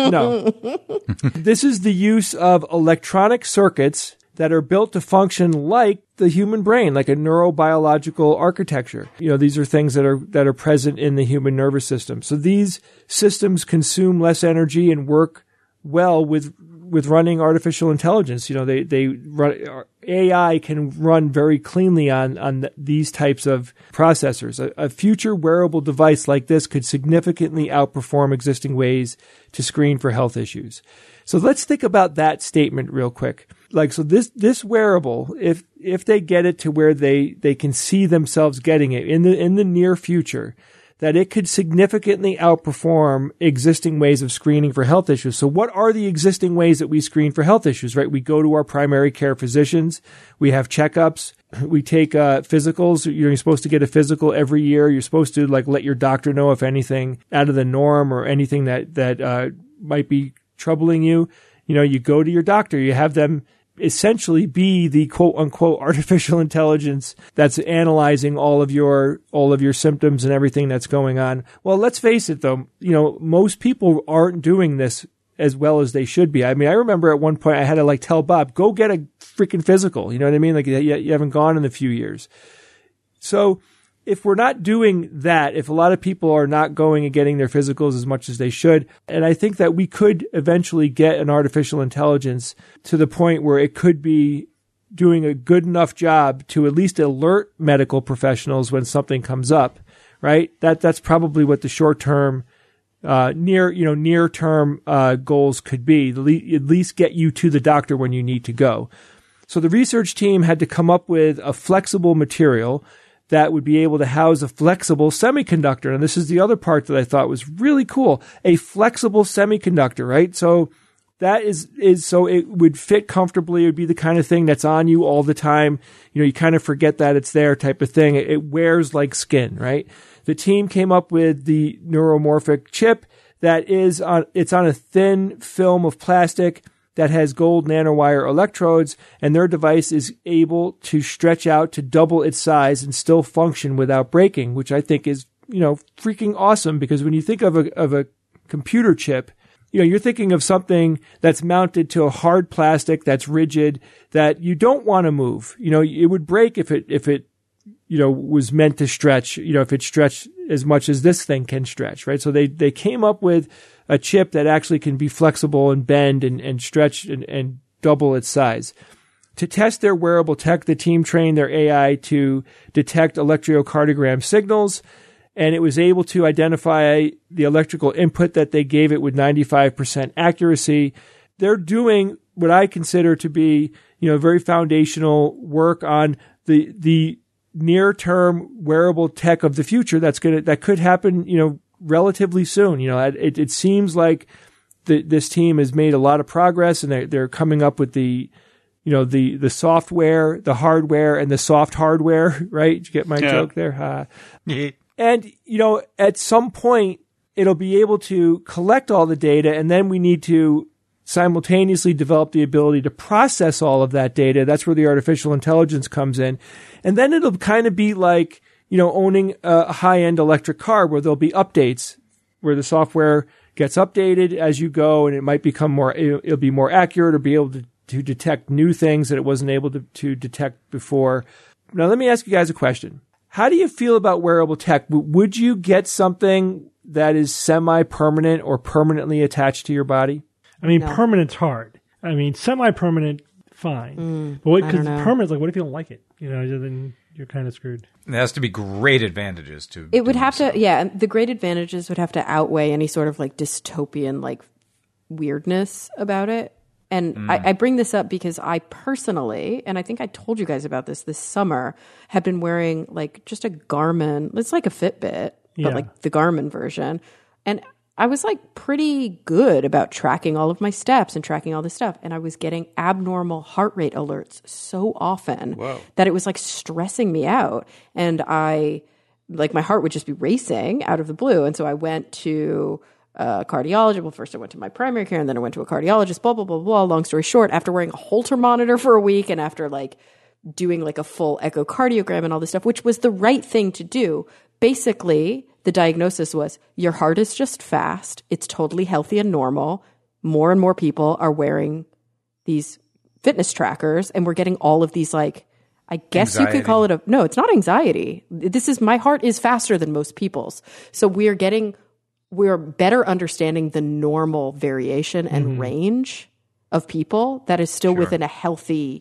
No. This is the use of electronic circuits that are built to function like the human brain, like a neurobiological architecture. These are things that are present in the human nervous system. So these systems consume less energy and work well with running artificial intelligence. They run, AI can run very cleanly on these types of processors. A future wearable device like this could significantly outperform existing ways to screen for health issues. So let's think about that statement real quick. So this wearable, if they get it to where they can see themselves getting it in the near future, that it could significantly outperform existing ways of screening for health issues. So what are the existing ways that we screen for health issues, right? We go to our primary care physicians. We have checkups. We take physicals. You're supposed to get a physical every year. You're supposed to let your doctor know if anything out of the norm or anything that might be troubling you. You go to your doctor. You have them essentially be the quote unquote artificial intelligence that's analyzing all of your symptoms and everything that's going on. Well, let's face it though, most people aren't doing this as well as they should be. I mean, I remember at one point I had to tell Bob, go get a freaking physical. You know what I mean? You haven't gone in a few years. So if we're not doing that, if a lot of people are not going and getting their physicals as much as they should, and I think that we could eventually get an artificial intelligence to the point where it could be doing a good enough job to at least alert medical professionals when something comes up, right? That's probably what the short-term, near-term goals could be, at least get you to the doctor when you need to go. So the research team had to come up with a flexible material that would be able to house a flexible semiconductor. And this is the other part that I thought was really cool. A flexible semiconductor, right? So that is so it would fit comfortably. It would be the kind of thing that's on you all the time. You kind of forget that it's there type of thing. It wears like skin, right? The team came up with the neuromorphic chip that is it's on a thin film of plastic that has gold nanowire electrodes, and their device is able to stretch out to double its size and still function without breaking, which I think is, freaking awesome, because when you think of a computer chip, you're thinking of something that's mounted to a hard plastic that's rigid that you don't want to move. It would break if it was meant to stretch, if it stretched as much as this thing can stretch, right? So they came up with a chip that actually can be flexible and bend and stretch and double its size. To test their wearable tech, the team trained their AI to detect electrocardiogram signals, and it was able to identify the electrical input that they gave it with 95% accuracy. They're doing what I consider to be, very foundational work on the near-term wearable tech of the future that could happen, relatively soon. It seems like this team has made a lot of progress, and they're coming up with the software, the hardware, and the soft hardware. Right? Did you get my joke there? And at some point, it'll be able to collect all the data, and then we need to simultaneously develop the ability to process all of that data. That's where the artificial intelligence comes in. And then it'll kind of be like, owning a high-end electric car, where there'll be updates, where the software gets updated as you go, and it might become it'll be more accurate, or be able to detect new things that it wasn't able to detect before. Now, let me ask you guys a question. How do you feel about wearable tech? Would you get something that is semi-permanent or permanently attached to your body? I mean, permanent's hard. I mean, semi-permanent, fine. But because permanent's like, what if you don't like it? Then you're kind of screwed. There has to be great advantages to it. Would have to, the great advantages would have to outweigh any sort of like dystopian like weirdness about it. And I bring this up because I personally, and I think I told you guys about this summer, have been wearing like just a Garmin. It's like a Fitbit, but like the Garmin version. And I was like pretty good about tracking all of my steps and tracking all this stuff. And I was getting abnormal heart rate alerts so often that it was like stressing me out. And my heart would just be racing out of the blue. And so I went to a cardiologist. Well, first I went to my primary care, and then I went to a cardiologist, blah, blah, blah, blah. Long story short, after wearing a Holter monitor for a week, and after like doing like a full echocardiogram and all this stuff, which was the right thing to do, basically the diagnosis was your heart is just fast. It's totally healthy and normal. More and more people are wearing these fitness trackers, and we're getting all of these like, I guess anxiety. You could call it no, it's not anxiety. My heart is faster than most people's. So we're better understanding the normal variation and range of people that is still within healthy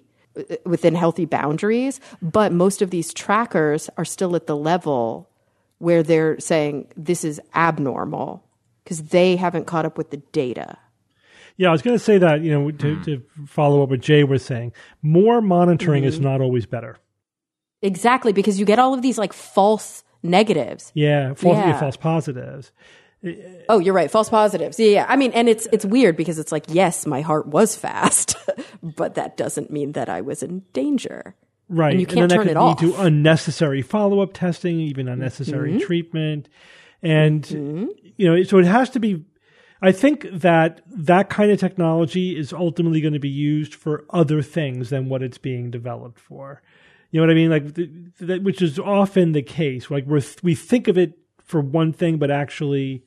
boundaries. But most of these trackers are still at the level where they're saying this is abnormal because they haven't caught up with the data. Yeah, I was going to say that, to follow up what Jay was saying, more monitoring is not always better. Exactly, because you get all of these like false negatives. False positives. Oh, you're right. False positives. Yeah. I mean, and it's weird because it's like, yes, my heart was fast, but that doesn't mean that I was in danger. Right. And you can't turn it off. Lead to unnecessary follow-up testing, even unnecessary treatment. And, so it has to be, I think that kind of technology is ultimately going to be used for other things than what it's being developed for. You know what I mean? Like, which is often the case. Like we think of it for one thing, but actually,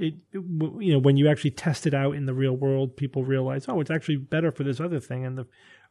when you actually test it out in the real world, people realize, it's actually better for this other thing, and the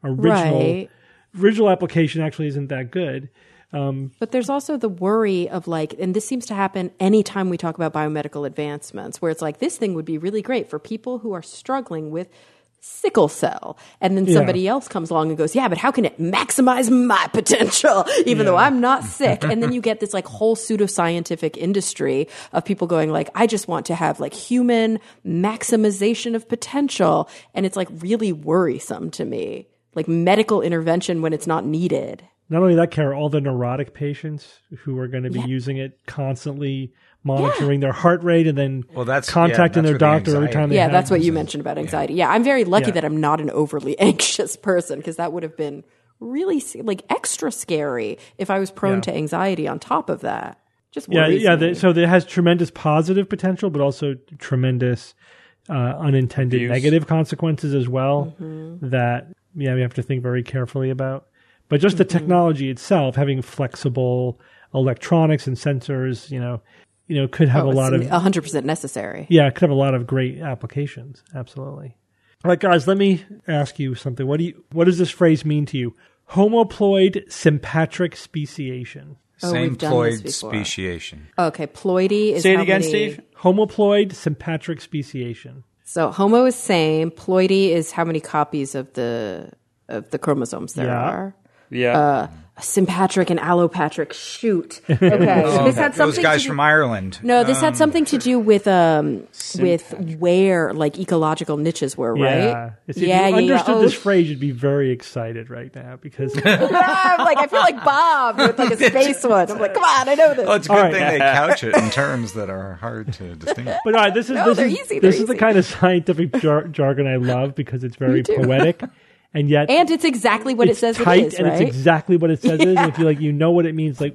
original application actually isn't that good. But there's also the worry of like, and this seems to happen anytime we talk about biomedical advancements, where it's like, this thing would be really great for people who are struggling with sickle cell. And then somebody else comes along and goes, but how can it maximize my potential, even though I'm not sick? And then you get this like whole pseudoscientific industry of people going like, I just want to have like human maximization of potential. And it's like really worrisome to me, like medical intervention when it's not needed. Not only that, Kara, all the neurotic patients who are going to be using it constantly, monitoring their heart rate, and then contacting their doctor every time they have that's what you mentioned about anxiety. Yeah, I'm very lucky that I'm not an overly anxious person, because that would have been really like extra scary if I was prone to anxiety on top of that. Just worries me. So it has tremendous positive potential, but also tremendous unintended negative consequences as well that we have to think very carefully about. But just the technology itself, having flexible electronics and sensors, could have a lot of 100% necessary. Yeah, it could have a lot of great applications. Absolutely. All right, guys, let me ask you something. What does this phrase mean to you? Homoploid sympatric speciation. Same ploid speciation. Okay, ploidy is Say it again, Steve. Homoploid sympatric speciation. So homo is same. Ploidy is how many copies of the chromosomes there are. Yeah. Sympatric and allopatric. Shoot. Okay. This had those guys from Ireland. No, this had something to do with where like ecological niches were, right? If you understood this phrase, you'd be very excited right now because I feel like Bob with like a space one. I'm like, come on, I know this. Oh, it's a good thing they couch it in terms that are hard to distinguish. But all right, this is the kind of scientific jargon I love because it's very poetic. And it's exactly what it says tight, it is, and right? it's exactly what it says it is. And if you know what it means, like,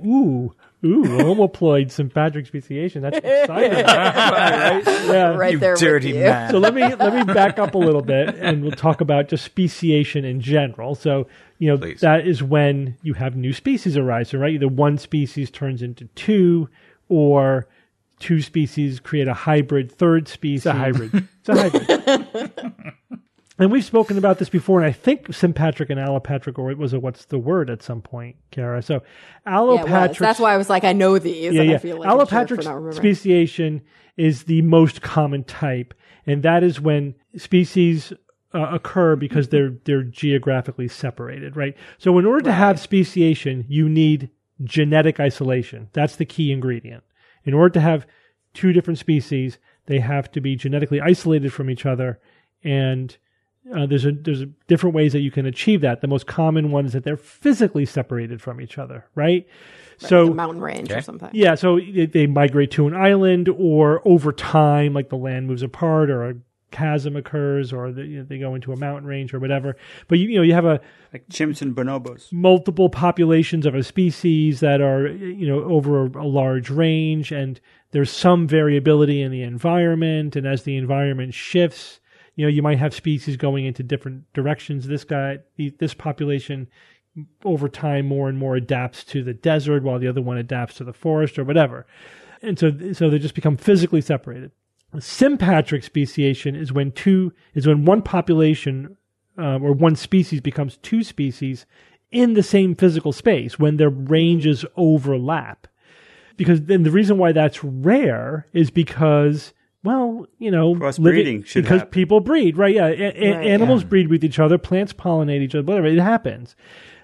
homoploid sympatric speciation. That's exciting. Right? Yeah. Right there, dirty man. So let me back up a little bit, and we'll talk about just speciation in general. So Please. That is when you have new species arising, right? Either one species turns into two, or two species create a hybrid third species. It's a hybrid. And we've spoken about this before, and I think sympatric and allopatric, or it was what's the word at some point, Kara? So allopatric. That's why I was like, I know these. Yeah, and yeah. I feel like Allopatric speciation is the most common type, and that is when species occur because they're geographically separated, right? So in order to have speciation, you need genetic isolation. That's the key ingredient. In order to have two different species, they have to be genetically isolated from each other, and there's different ways that you can achieve that. The most common one is that they're physically separated from each other, right? So like a mountain range or something. Yeah, so they migrate to an island, or over time, like the land moves apart, or a chasm occurs, or they go into a mountain range or whatever. But you have like chimps and bonobos, multiple populations of a species that are over a large range, and there's some variability in the environment, and as the environment shifts, you might have species going into different directions. This population over time more and more adapts to the desert, while the other one adapts to the forest or whatever. And so they just become physically separated. Sympatric speciation is when one population or one species becomes two species in the same physical space, when their ranges overlap. Because then the reason why that's rare is because crossbreeding should because happen. People breed, right? Yeah, animals breed with each other, plants pollinate each other, whatever. It happens.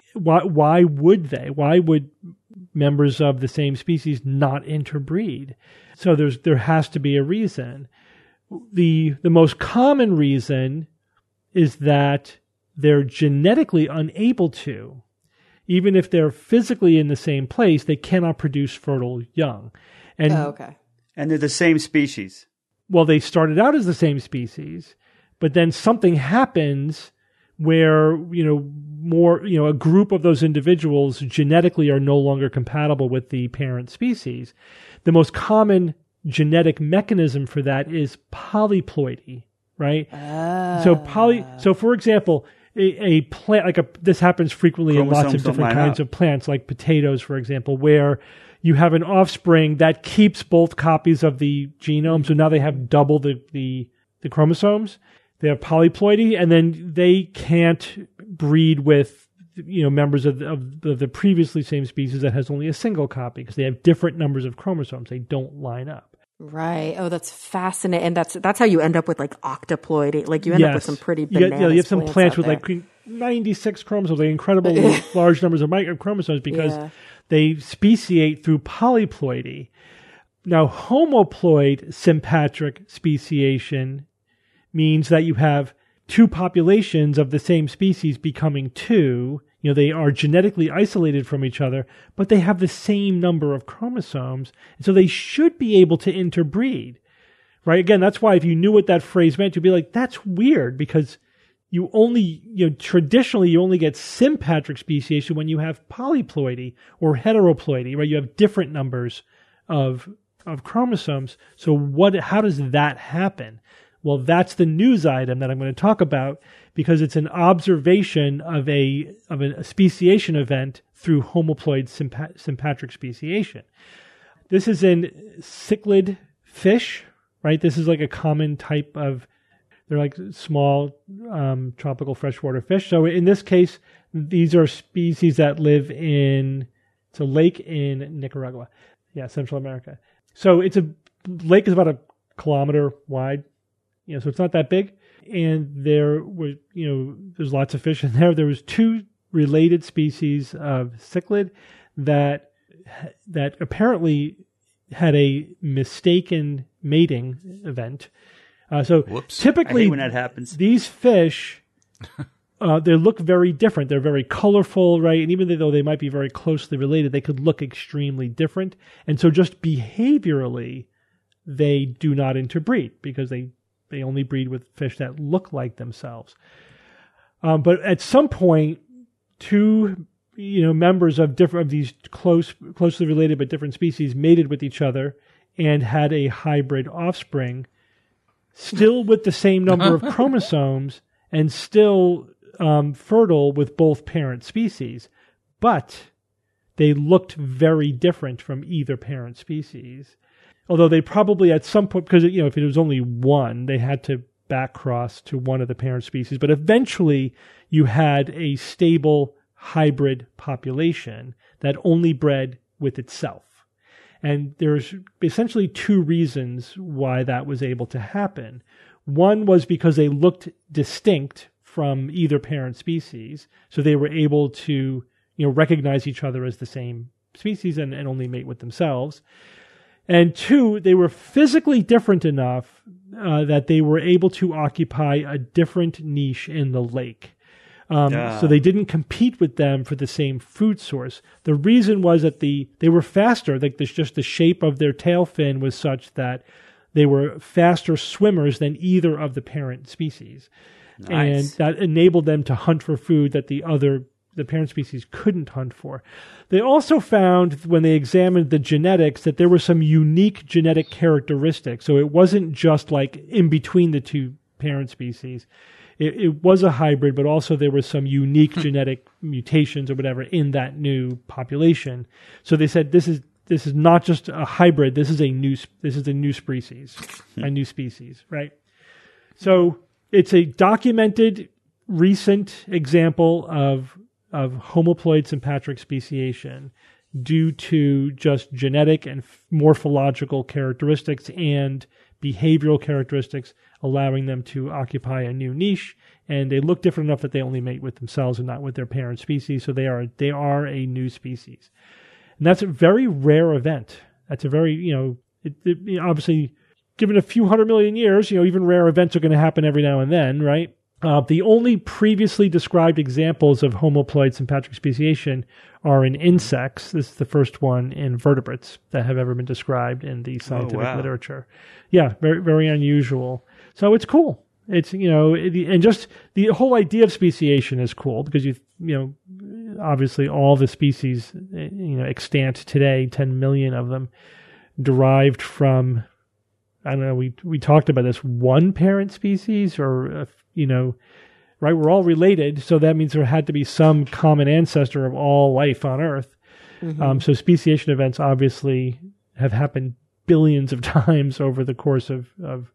Why would they? Why would members of the same species not interbreed? So there has to be a reason. The most common reason is that they're genetically unable to. Even if they're physically in the same place, they cannot produce fertile young. And And they're the same species. Well, they started out as the same species, but then something happens where, a group of those individuals genetically are no longer compatible with the parent species. The most common genetic mechanism for that is polyploidy, right? So for example, a plant, this happens frequently in lots of different kinds of plants, like potatoes, for example, where you have an offspring that keeps both copies of the genome. So now they have double the chromosomes. They have polyploidy, and then they can't breed with members of the previously same species that has only a single copy, because they have different numbers of chromosomes. They don't line up. Right. Oh, that's fascinating. And that's how you end up with like octoploidy. Like you end up with some pretty bananas. You have some plants with like 96 chromosomes, like incredible large numbers of chromosomes, because they speciate through polyploidy. Now, homoploid sympatric speciation means that you have two populations of the same species becoming two. They are genetically isolated from each other, but they have the same number of chromosomes, and so they should be able to interbreed, right? Again, that's why if you knew what that phrase meant, you'd be like, that's weird, because traditionally you only get sympatric speciation when you have polyploidy or heteroploidy, right? You have different numbers of chromosomes. So how does that happen? Well, that's the news item that I'm going to talk about, because it's an observation of an speciation event through homoploid sympatric speciation. This is in cichlid fish, right? This is like a common type of, they're like small tropical freshwater fish. So in this case, these are species that live it's a lake in Nicaragua. Yeah, Central America. So it's a lake is about 1 kilometer wide. So it's not that big. And there was, there's lots of fish in there. There was 2 related species of cichlid that apparently had a mistaken mating event. Typically, I hate when that happens. These fish, they look very different. They're very colorful, right? And even though they might be very closely related, they could look extremely different. And so just behaviorally, they do not interbreed because they only breed with fish that look like themselves. But at some point, 2 members of these closely related but different species mated with each other and had a hybrid offspring, still with the same number of chromosomes and still fertile with both parent species, but they looked very different from either parent species. Although they probably at some point, because if it was only one, they had to back cross to one of the parent species. But eventually, you had a stable hybrid population that only bred with itself. And there's essentially 2 reasons why that was able to happen. One was because they looked distinct from either parent species, so they were able to recognize each other as the same species and only mate with themselves. And 2, they were physically different enough that they were able to occupy a different niche in the lake. So they didn't compete with them for the same food source. The reason was that they were faster. Like just the shape of their tail fin was such that they were faster swimmers than either of the parent species. Nice. And that enabled them to hunt for food that the parent species couldn't hunt for. They also found, when they examined the genetics, that there were some unique genetic characteristics. So it wasn't just like in between the 2 parent species. It was a hybrid, but also there were some unique genetic mutations or whatever in that new population. So they said this is not just a hybrid. This is a new species, a new species, right? So it's a documented recent example of homoploid sympatric speciation due to just genetic and morphological characteristics and behavioral characteristics allowing them to occupy a new niche. And they look different enough that they only mate with themselves and not with their parent species. So they are a new species. And that's a very rare event. That's a very, obviously, given a few 100 million years, even rare events are going to happen every now and then, right? The only previously described examples of homoploid sympatric speciation are in insects. This is the first one in vertebrates that have ever been described in the scientific literature. Yeah, very, very unusual. So it's cool. It's, and just the whole idea of speciation is cool because obviously all the species, extant today, 10 million of them, derived from, I don't know, we talked about this, one parent species or, right? We're all related. So that means there had to be some common ancestor of all life on Earth. Mm-hmm. So speciation events obviously have happened billions of times over the course of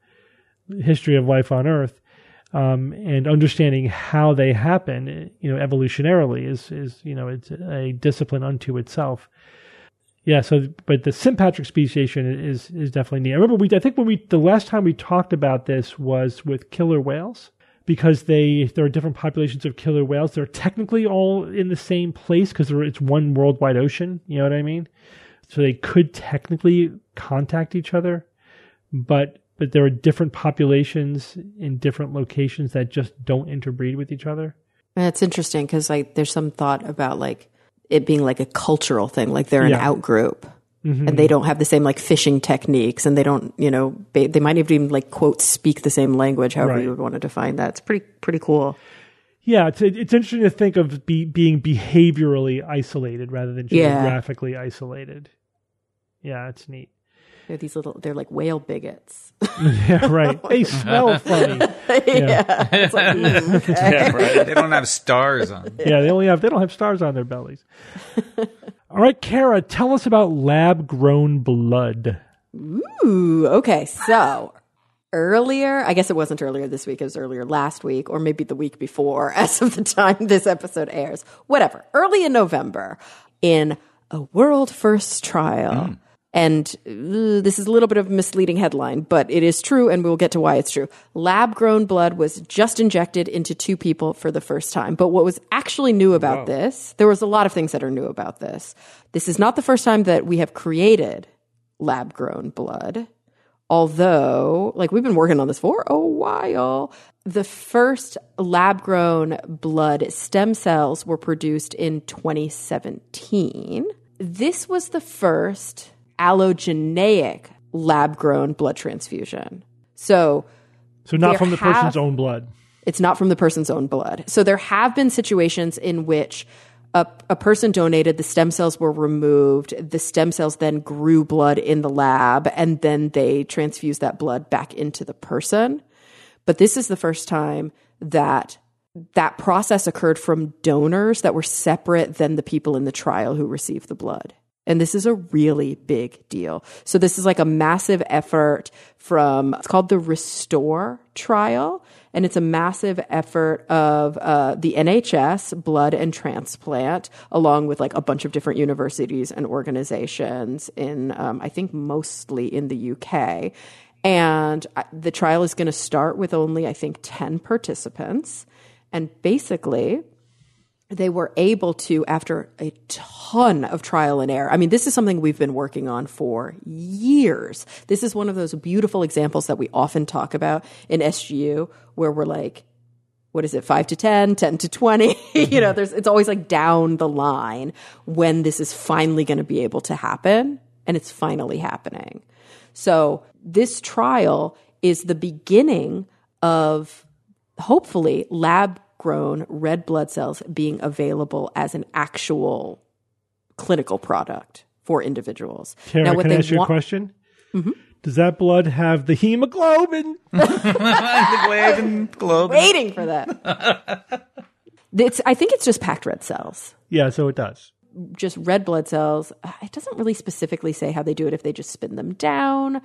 history of life on Earth. And understanding how they happen, evolutionarily is it's a discipline unto itself. Yeah. So, but the sympatric speciation is definitely neat. I remember the last time we talked about this was with killer whales, because there are different populations of killer whales. They're technically all in the same place because it's one worldwide ocean. You know what I mean? So they could technically contact each other, but there are different populations in different locations that just don't interbreed with each other. That's interesting because there's some thought about it being like a cultural thing, like they're an outgroup. Mm-hmm. And they don't have the same fishing techniques, and they don't, they might even quote speak the same language. However you would want to define that. It's pretty cool. Yeah, it's interesting to think of being behaviorally isolated rather than geographically isolated. Yeah, it's neat. They're like whale bigots. Yeah, right. They smell funny. Yeah. It's like, okay. Yeah, right. They don't have stars on. Yeah, they don't have stars on their bellies. All right, Kara, tell us about lab-grown blood. Ooh, okay. So earlier, I guess it wasn't earlier this week, it was earlier last week, or maybe the week before, as of the time this episode airs. Whatever. Early in November, in a world first trial. And this is a little bit of a misleading headline, but it is true, and we'll get to why it's true. Lab-grown blood was just injected into 2 people for the first time. But what was actually new about this, there was a lot of things that are new about this. This is not the first time that we have created lab-grown blood, although, like, we've been working on this for a while. The first lab-grown blood stem cells were produced in 2017. This was the first allogeneic lab-grown blood transfusion. So not from the person's own blood. It's not from the person's own blood. So there have been situations in which a person donated, the stem cells were removed, the stem cells then grew blood in the lab, and then they transfused that blood back into the person. But this is the first time that process occurred from donors that were separate than the people in the trial who received the blood. And this is a really big deal. So this is like a massive effort it's called the RESTORE trial. And it's a massive effort of the NHS, Blood and Transplant, along with like a bunch of different universities and organizations in, I think, mostly in the UK. And the trial is going to start with only, I think, 10 participants. And basically, they were able to, after a ton of trial and error, I mean, this is something we've been working on for years. This is one of those beautiful examples that we often talk about in SGU, where we're like, what is it, 5 to 10, 10 to 20? You know, it's always like down the line when this is finally going to be able to happen, and it's finally happening. So this trial is the beginning of, hopefully, lab-grown red blood cells being available as an actual clinical product for individuals. Kara, now, can I ask you a question? Mm-hmm. Does that blood have the hemoglobin? The globin. Waiting for that. I think it's just packed red cells. Yeah, so it does. Just red blood cells. It doesn't really specifically say how they do it, if they just spin them down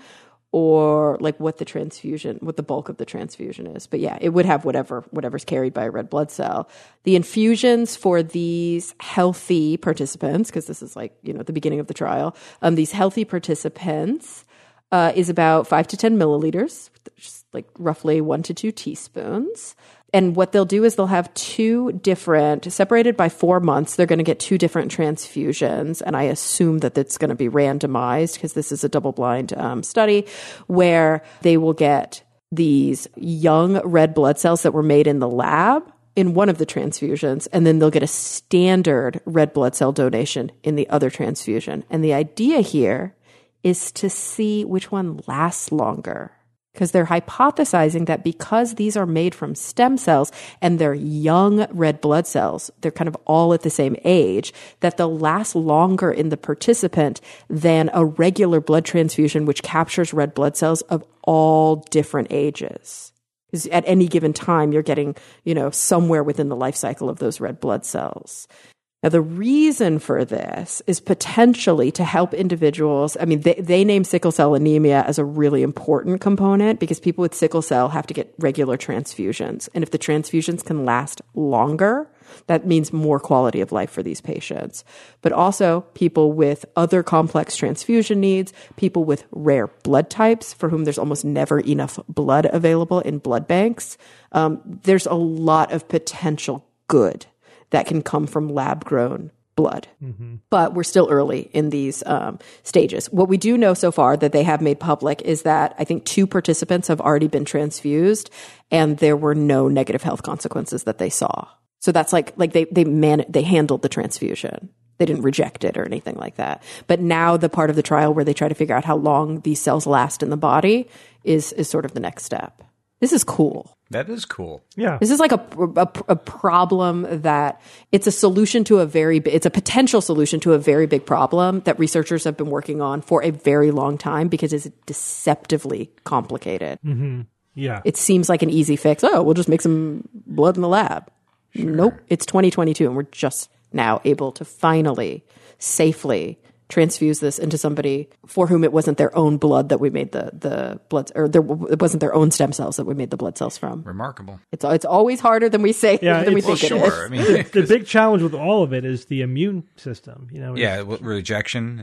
or like what the bulk of the transfusion is. But yeah, it would have whatever's carried by a red blood cell. The infusions for these healthy participants, because this is like, the beginning of the trial, these healthy participants is about 5 to 10 milliliters, just like roughly 1 to 2 teaspoons. And what they'll do is they'll have 2 different, separated by 4 months, they're going to get 2 different transfusions. And I assume that it's going to be randomized because this is a double-blind study where they will get these young red blood cells that were made in the lab in one of the transfusions, and then they'll get a standard red blood cell donation in the other transfusion. And the idea here is to see which one lasts longer. Because they're hypothesizing that because these are made from stem cells and they're young red blood cells, they're kind of all at the same age, that they'll last longer in the participant than a regular blood transfusion, which captures red blood cells of all different ages. Because at any given time, you're getting, somewhere within the life cycle of those red blood cells. Now, the reason for this is potentially to help individuals. I mean, they name sickle cell anemia as a really important component because people with sickle cell have to get regular transfusions. And if the transfusions can last longer, that means more quality of life for these patients. But also people with other complex transfusion needs, people with rare blood types for whom there's almost never enough blood available in blood banks. There's a lot of potential good that can come from lab-grown blood. Mm-hmm. But we're still early in these stages. What we do know so far that they have made public is that I think 2 participants have already been transfused, and there were no negative health consequences that they saw. So that's like they handled the transfusion. They didn't reject it or anything like that. But now the part of the trial where they try to figure out how long these cells last in the body is sort of the next step. This is cool. That is cool. Yeah. This is like a problem that it's a solution to it's a potential solution to a very big problem that researchers have been working on for a very long time because it's deceptively complicated. Mm-hmm. Yeah. It seems like an easy fix. Oh, we'll just make some blood in the lab. Sure. Nope. It's 2022 and we're just now able to finally safely transfuse this into somebody for whom it wasn't their own blood that we made the blood, or it wasn't their own stem cells that we made the blood cells from. Remarkable. It's always harder than we say than we think it is. I mean, the big challenge with all of it is the immune system. Rejection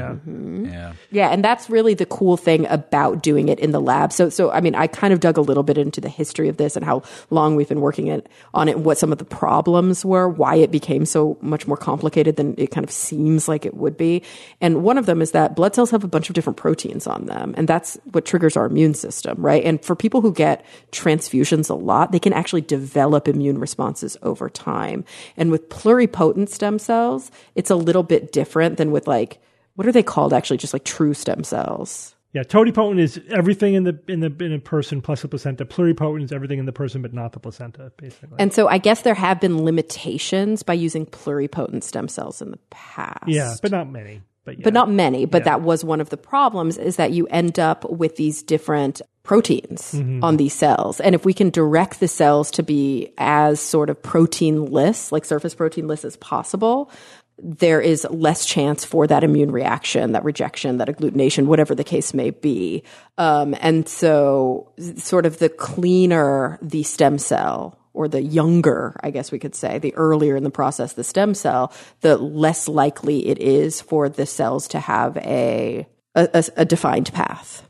and yeah, and that's really the cool thing about doing it in the lab. So I mean, I kind of dug a little bit into the history of this and how long we've been working on it, and what some of the problems were, why it became so much more complicated than it kind of seems like it would be. And one of them is that blood cells have a bunch of different proteins on them, and that's what triggers our immune system, right? And for people who get transfusions a lot, they can actually develop immune responses over time. And with pluripotent stem cells, it's a little bit different than with what are they called actually? Just like true stem cells. Yeah, totipotent is everything in a person plus the placenta. Pluripotent is everything in the person but not the placenta, basically. And so I guess there have been limitations by using pluripotent stem cells in the past. Yeah, but not many. But not many. But that was one of the problems, is that you end up with these different proteins on these cells. And if we can direct the cells to be as sort of proteinless, like surface proteinless as possible, there is less chance for that immune reaction, that rejection, that agglutination, whatever the case may be. And so sort of the cleaner the stem cell, or the younger, I guess we could say, the earlier in the process the stem cell, the less likely it is for the cells to have a defined path.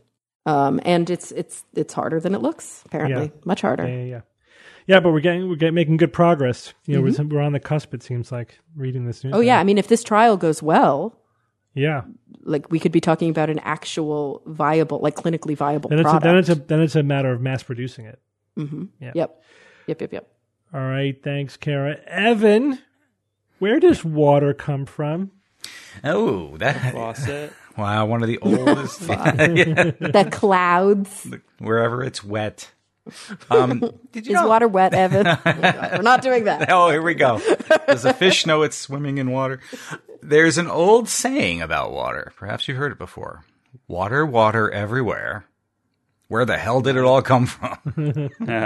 And it's harder than it looks, apparently. Much harder. Yeah. Yeah, but we're making good progress. We're on the cusp, it seems like, reading this news. Oh, yeah. I mean, if this trial goes well, we could be talking about an actual viable, clinically viable product. Then it's a matter of mass producing it. Mm-hmm. Yeah. Yep. All right, thanks, Kara. Evan, where does water come from? Oh, that faucet. Wow, one of the oldest. The clouds. Wherever it's wet. Is water wet, Evan? We're not doing that. Oh, here we go. Does a fish know it's swimming in water? There's an old saying about water. Perhaps you've heard it before. Water, water everywhere. Where the hell did it all come from?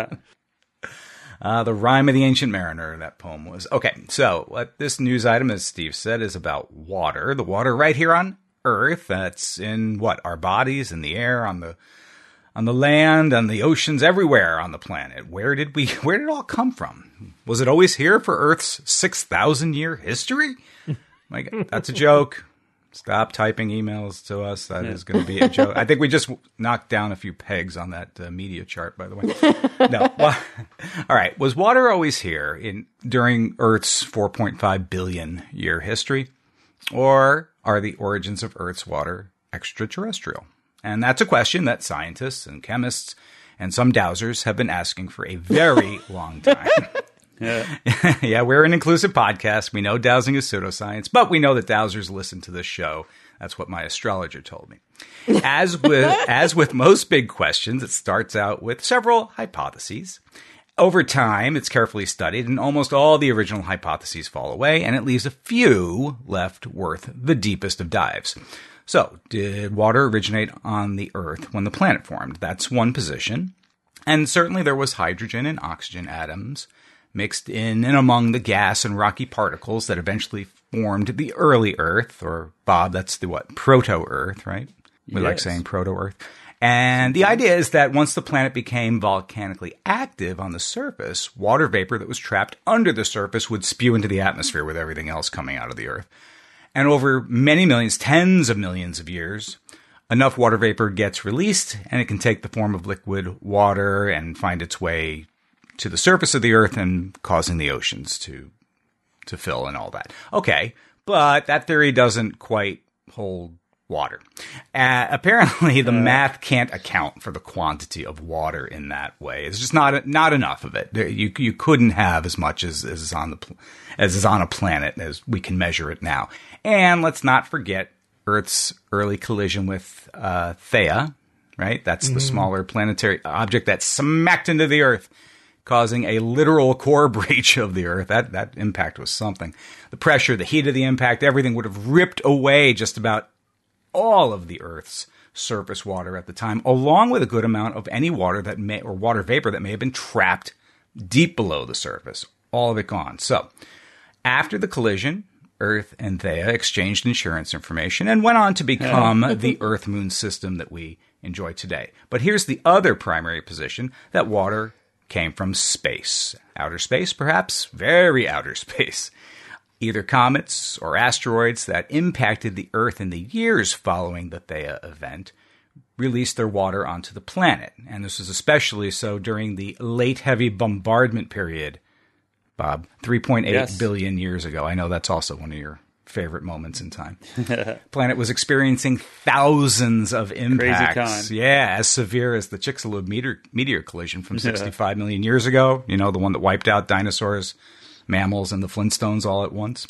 The Rime of the Ancient Mariner, that poem was. Okay, so what this news item, as Steve said, is about water. The water right here on Earth. That's in our bodies, in the air, on the land, on the oceans, everywhere on the planet. Where did it all come from? Was it always here for Earth's 6,000-year history? My God, that's a joke. Stop typing emails to us. That is going to be a joke. I think we just knocked down a few pegs on that media chart, by the way. No. Well, all right. Was water always here during Earth's 4.5 billion year history? Or are the origins of Earth's water extraterrestrial? And that's a question that scientists and chemists and some dowsers have been asking for a very long time. Yeah, we're an inclusive podcast. We know dowsing is pseudoscience, but we know that dowsers listen to this show. That's what my astrologer told me. As with most big questions, it starts out with several hypotheses. Over time, it's carefully studied, and almost all the original hypotheses fall away, and it leaves a few left worth the deepest of dives. So, did water originate on the Earth when the planet formed? That's one position. And certainly there was hydrogen and oxygen atoms mixed in and among the gas and rocky particles that eventually formed the early Earth, or Bob, that's the proto-Earth, right? We like saying proto-Earth. And the idea is that once the planet became volcanically active on the surface, water vapor that was trapped under the surface would spew into the atmosphere with everything else coming out of the Earth. And over many millions, tens of millions of years, enough water vapor gets released, and it can take the form of liquid water and find its way to the surface of the Earth and causing the oceans to fill and all that. Okay, but that theory doesn't quite hold water. Apparently, the math can't account for the quantity of water in that way. It's just not enough of it. You couldn't have as much as is on a planet as we can measure it now. And let's not forget Earth's early collision with Theia, right? That's the smaller planetary object that smacked into the Earth, causing a literal core breach of the Earth. That impact was something. The pressure, the heat of the impact, everything would have ripped away just about all of the Earth's surface water at the time, along with a good amount of any water or water vapor that may have been trapped deep below the surface. All of it gone. So, after the collision, Earth and Theia exchanged insurance information and went on to become the Earth-Moon system that we enjoy today. But here's the other primary position, that water came from space. Outer space, perhaps very outer space. Either comets or asteroids that impacted the Earth in the years following the Theia event released their water onto the planet. And this was especially so during the late heavy bombardment period, Bob, 3.8 billion years ago. I know that's also one of your favorite moments in time. The planet was experiencing thousands of impacts. Crazy time. Yeah, as severe as the Chicxulub meteor collision from 65 million years ago. You know, the one that wiped out dinosaurs, mammals, and the Flintstones all at once.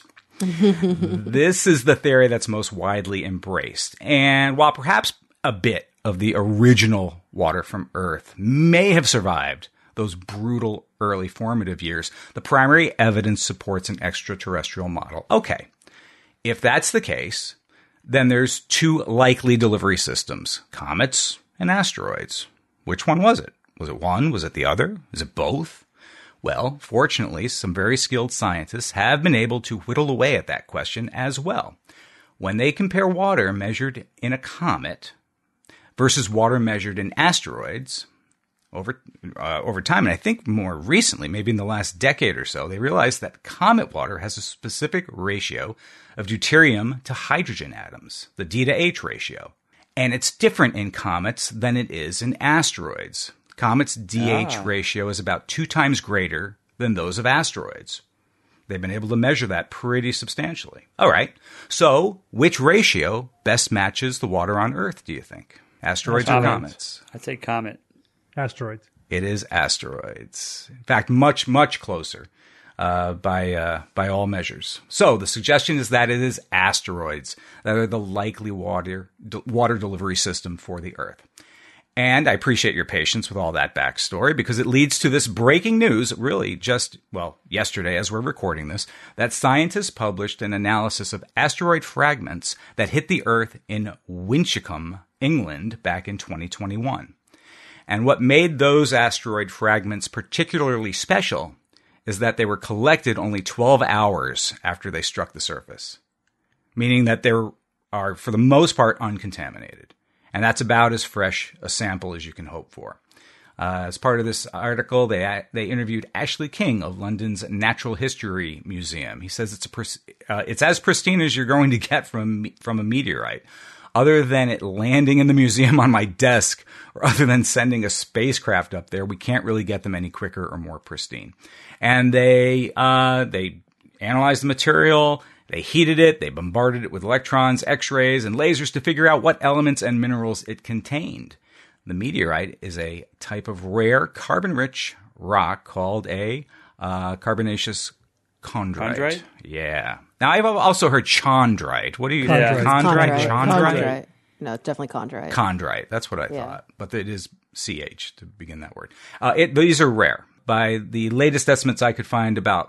This is the theory that's most widely embraced. And while perhaps a bit of the original water from Earth may have survived those brutal early formative years, the primary evidence supports an extraterrestrial model. Okay, if that's the case, then there's two likely delivery systems, comets and asteroids. Which one was it? Was it one? Was it the other? Is it both? Well, fortunately, some very skilled scientists have been able to whittle away at that question as well. When they compare water measured in a comet versus water measured in asteroids, over time, and I think more recently, maybe in the last decade or so, they realized that comet water has a specific ratio of deuterium to hydrogen atoms, the D to H ratio. And it's different in comets than it is in asteroids. Comets' DH ratio is about 2 times greater than those of asteroids. They've been able to measure that pretty substantially. All right, so which ratio best matches the water on Earth, do you think? Asteroids or comets? I'd say comet. Asteroids. It is asteroids. In fact, much, much closer by all measures. So the suggestion is that it is asteroids that are the likely water delivery system for the Earth. And I appreciate your patience with all that backstory because it leads to this breaking news, really just, yesterday as we're recording this, that scientists published an analysis of asteroid fragments that hit the Earth in Winchcombe, England, back in 2021. And what made those asteroid fragments particularly special is that they were collected only 12 hours after they struck the surface, meaning that they are, for the most part, uncontaminated. And that's about as fresh a sample as you can hope for. As part of this article, they interviewed Ashley King of London's Natural History Museum. He says it's as pristine as you're going to get from a meteorite. Other than it landing in the museum on my desk, or other than sending a spacecraft up there, we can't really get them any quicker or more pristine. And they analyzed the material, they heated it, they bombarded it with electrons, X-rays, and lasers to figure out what elements and minerals it contained. The meteorite is a type of rare carbon-rich rock called a carbonaceous chondrite. Yeah. Now, I've also heard chondrite. What do you think? Chondrite? No, it's definitely chondrite. Chondrite. That's what I thought. But it is CH to begin that word. These are rare. By the latest estimates I could find, about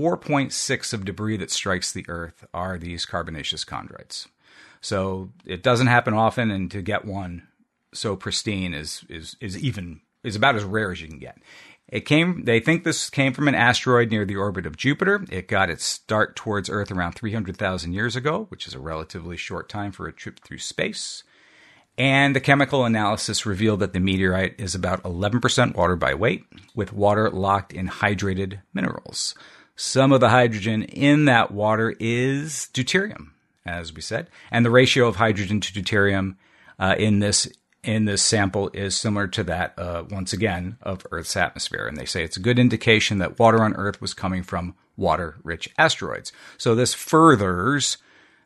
4.6 of debris that strikes the Earth are these carbonaceous chondrites. So it doesn't happen often, and to get one so pristine is about as rare as you can get. They think this came from an asteroid near the orbit of Jupiter. It got its start towards Earth around 300,000 years ago, which is a relatively short time for a trip through space. And the chemical analysis revealed that the meteorite is about 11% water by weight, with water locked in hydrated minerals. Some of the hydrogen in that water is deuterium, as we said, and the ratio of hydrogen to deuterium in this sample is similar to that, once again, of Earth's atmosphere. And they say it's a good indication that water on Earth was coming from water-rich asteroids. So this furthers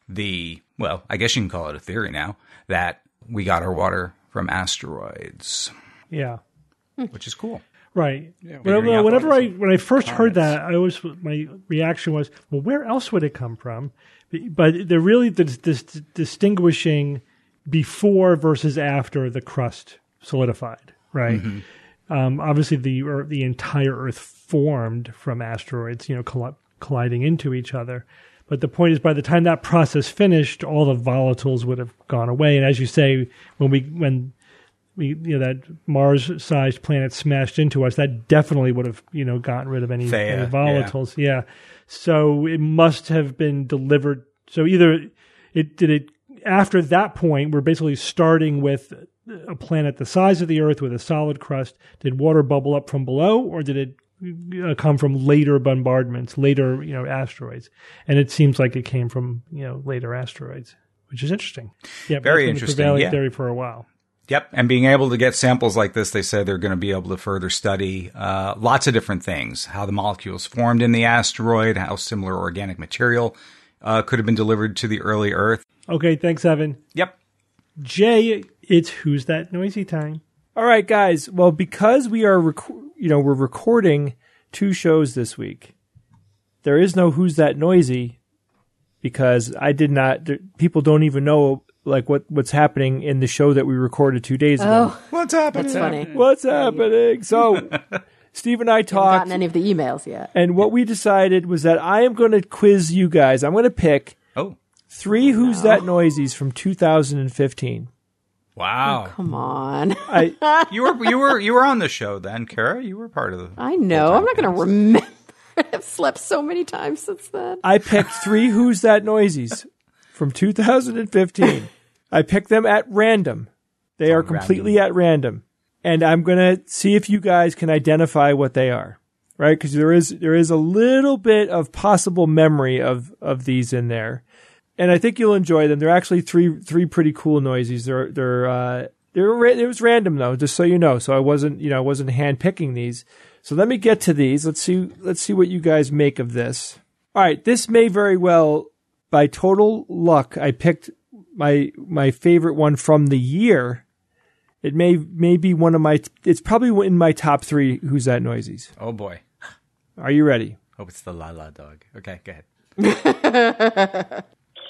I guess you can call it a theory now, that we got our water from asteroids. Yeah. Which is cool. Right. Yeah, when I first heard that, my reaction was, well, where else would it come from? But they're really distinguishing before versus after the crust solidified, right? Obviously, the entire Earth formed from asteroids, colliding into each other. But the point is, by the time that process finished, all the volatiles would have gone away. And as you say, when that Mars-sized planet smashed into us, that definitely would have gotten rid of any volatiles. Yeah. So it must have been delivered. So either it after that point, we're basically starting with a planet the size of the Earth with a solid crust. Did water bubble up from below, or did it come from later bombardments, later asteroids? And it seems like it came from later asteroids, which is interesting. Yeah, very interesting. The prevailing theory for a while. Yep, and being able to get samples like this, they say they're going to be able to further study lots of different things: how the molecules formed in the asteroid, how similar organic material could have been delivered to the early Earth. Okay, thanks, Evan. Yep. Jay, it's Who's That Noisy time. All right, guys. Well, because we are, we're recording 2 shows this week, there is no Who's That Noisy because people don't even know what's happening in the show that we recorded 2 days ago. What's happening? That's funny. What's happening? So Steve and I Haven't talked. gotten any of the emails yet. And what we decided was that I am going to quiz you guys. I'm going to pick 3 Who's That Noisies from 2015. Wow. Oh, come on. You were on the show then, Kara. You were part of the I know. I'm not going to remember. I've slept so many times since then. I picked 3 Who's That Noisies from 2015. I picked them at random. They are completely at random. And I'm going to see if you guys can identify what they are. Right? Because there is a little bit of possible memory of these in there. And I think you'll enjoy them. They're actually three pretty cool noisies. It was random though, just so you know. So I wasn't handpicking these. So let me get to these. Let's see what you guys make of this. All right, this may very well, by total luck, I picked my favorite one from the year. It may be one of my. It's probably in my top 3 Who's That Noisies. Oh boy, are you ready? Hope it's the La La Dog. Okay, go ahead.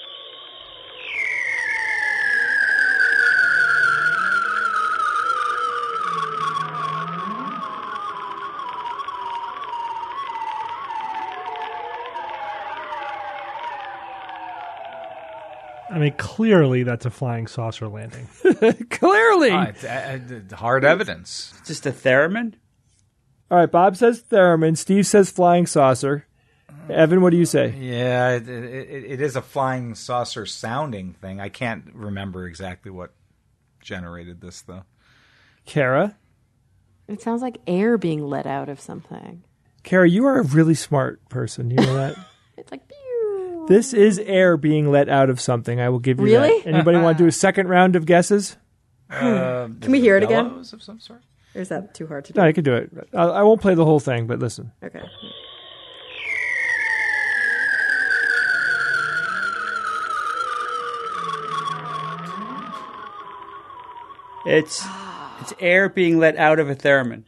I mean, clearly that's a flying saucer landing. Clearly. Hard evidence. Just a theremin? All right, Bob says theremin. Steve says flying saucer. Evan, what do you say? Yeah, it is a flying saucer sounding thing. I can't remember exactly what generated this, though. Kara? It sounds like air being let out of something. Kara, you are a really smart person. You know that? It's like, pew. This is air being let out of something. I will give you Really? that. Anybody want to do a second round of guesses? Can we hear it again? Bellows of some sort? Or is that too hard to do? No, I can do it. I won't play the whole thing, but listen. Okay. It's air being let out of a theremin.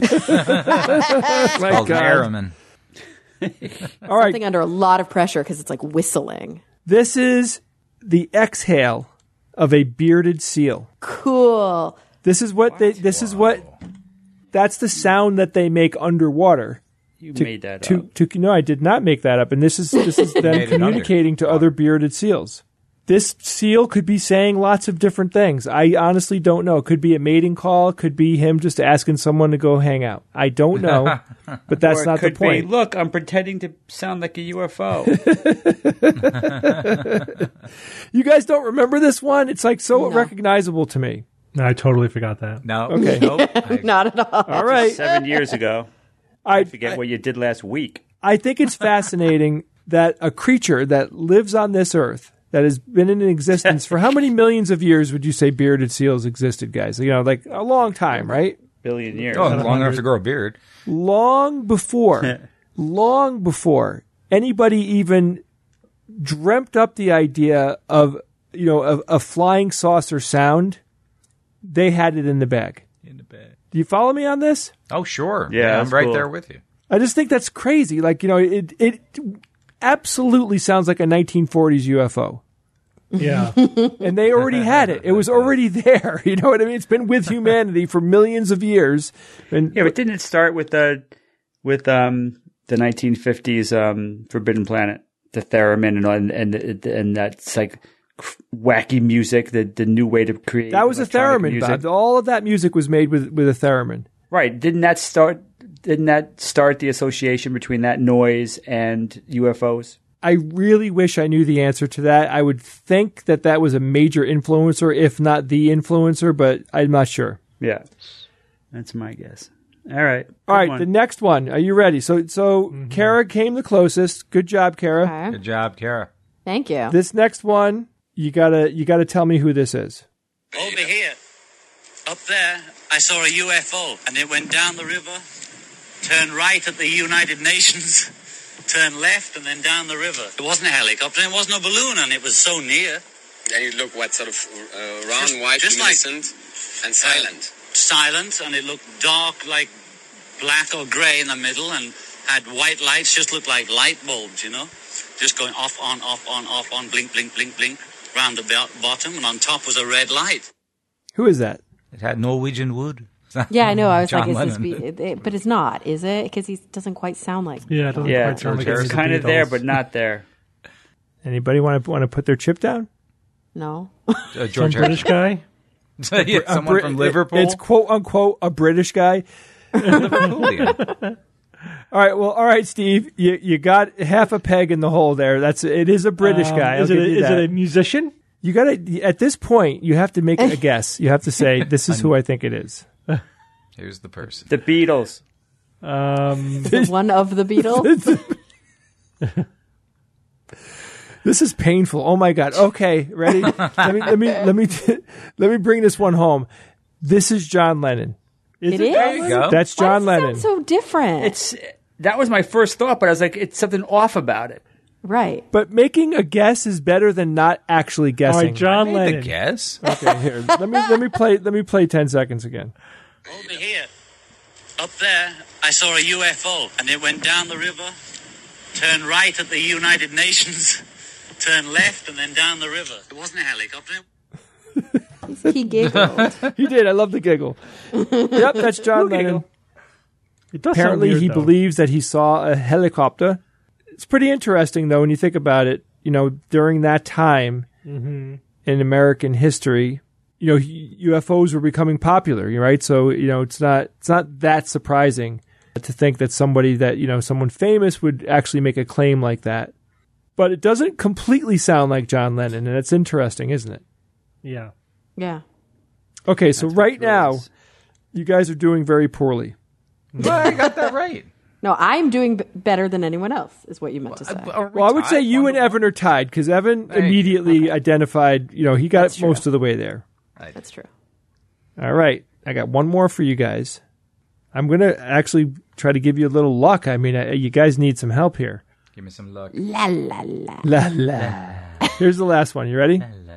It's called Airman. All right. Something under a lot of pressure because it's like whistling. This is the exhale of a bearded seal. Cool. This is what that's the sound that they make underwater. You made that up. No, I did not make that up. And this is them communicating to other bearded seals. This seal could be saying lots of different things. I honestly don't know. It could be a mating call. It could be him just asking someone to go hang out. I don't know, but that's not the point. Look, I'm pretending to sound like a UFO. You guys don't remember this one? It's like so recognizable to me. No, I totally forgot that. No. Okay. Nope. Not at all. All right. 7 years ago. I forget what you did last week. I think it's fascinating that a creature that lives on this earth, that has been in existence for how many millions of years would you say bearded seals existed, guys? You know, like a long time, right? Billion years. Oh, long enough to grow a beard. Long before anybody even dreamt up the idea of, of a flying saucer sound, they had it in the bag. Do you follow me on this? Oh, sure. Yeah, I'm right cool. there with you. I just think that's crazy. Like, it absolutely sounds like a 1940s UFO. Yeah. And they already had it. It was already there. You know what I mean? It's been with humanity for millions of years. And Yeah, but didn't it start with the 1950s Forbidden Planet, the theremin and that's like wacky music, the new way to create. that was a theremin, music. Bob. All of that music was made with a theremin. Right? Didn't that start the association between that noise and UFOs? I really wish I knew the answer to that. I would think that was a major influencer, if not the influencer, but I'm not sure. Yeah, that's my guess. All right. All right, Good the one. next one. Are you ready? So Kara came the closest. Good job, Kara. Okay. Good job, Kara. Thank you. This next one, you gotta tell me who this is. Over here, up there, I saw a UFO, and it went down the river, turned right at the United Nations, turned left, and then down the river. It wasn't a helicopter, it wasn't a balloon, and it was so near. And you look what sort of round, Just- white, just like- luminescent, and silent. Silent, and it looked dark, like black or grey in the middle, and had white lights, just looked like light bulbs, you know? Just going off, on, blink, blink, blink, blink, round the bottom, and on top was a red light. Who is that? It had Norwegian wood. Yeah, I know. I was John like, is Lennon. this but it's not, is it? Because he doesn't quite sound like. Yeah, it doesn't Yeah, quite sound like it's the kind of there, Beatles. but not there. Anybody want to put their chip down? No. Some George British guy? yeah, someone from Liverpool. It's quote unquote a British guy. Liverpoolian. All right, Steve. You got half a peg in the hole there. It is a British guy. Is it a musician? You got to, at this point, you have to make a guess. You have to say, this is who I think it is. Here's the person. The Beatles. One of the Beatles. This is painful. Oh my God. Okay, ready? let me bring this one home. This is John Lennon. It There is? you go. That's Why John does it Lennon. sound so different? That was my first thought, but I was like, it's something off about it. Right. But making a guess is better than not actually All guessing. right, John Made the Lennon. guess. Okay, here. Let me play 10 seconds again. Over here, up there, I saw a UFO, and it went down the river, turned right at the United Nations, turned left, and then down the river. It wasn't a helicopter. He giggled. He did. I love the giggle. Yep, that's John Lennon. It does sound Apparently, weird, he though. believes that he saw a helicopter. It's pretty interesting, though, when you think about it. You know, during that time in American history, you know, UFOs were becoming popular, right? So, you know, it's not that surprising to think that somebody that, you know, someone famous would actually make a claim like that. But it doesn't completely sound like John Lennon, and it's interesting, isn't it? Yeah. Yeah. Okay, so right now, you guys are doing very poorly. Well, I got that right. No, I'm doing better than anyone else, is what you meant to say. Well, I would say you and Evan are tied, because Evan immediately identified, you know, he got That's true. most of the way there. That's true. All right. I got one more for you guys. I'm going to actually try to give you a little luck. I mean, you guys need some help here. Give me some luck. La la la. La la. Here's the last one. You ready?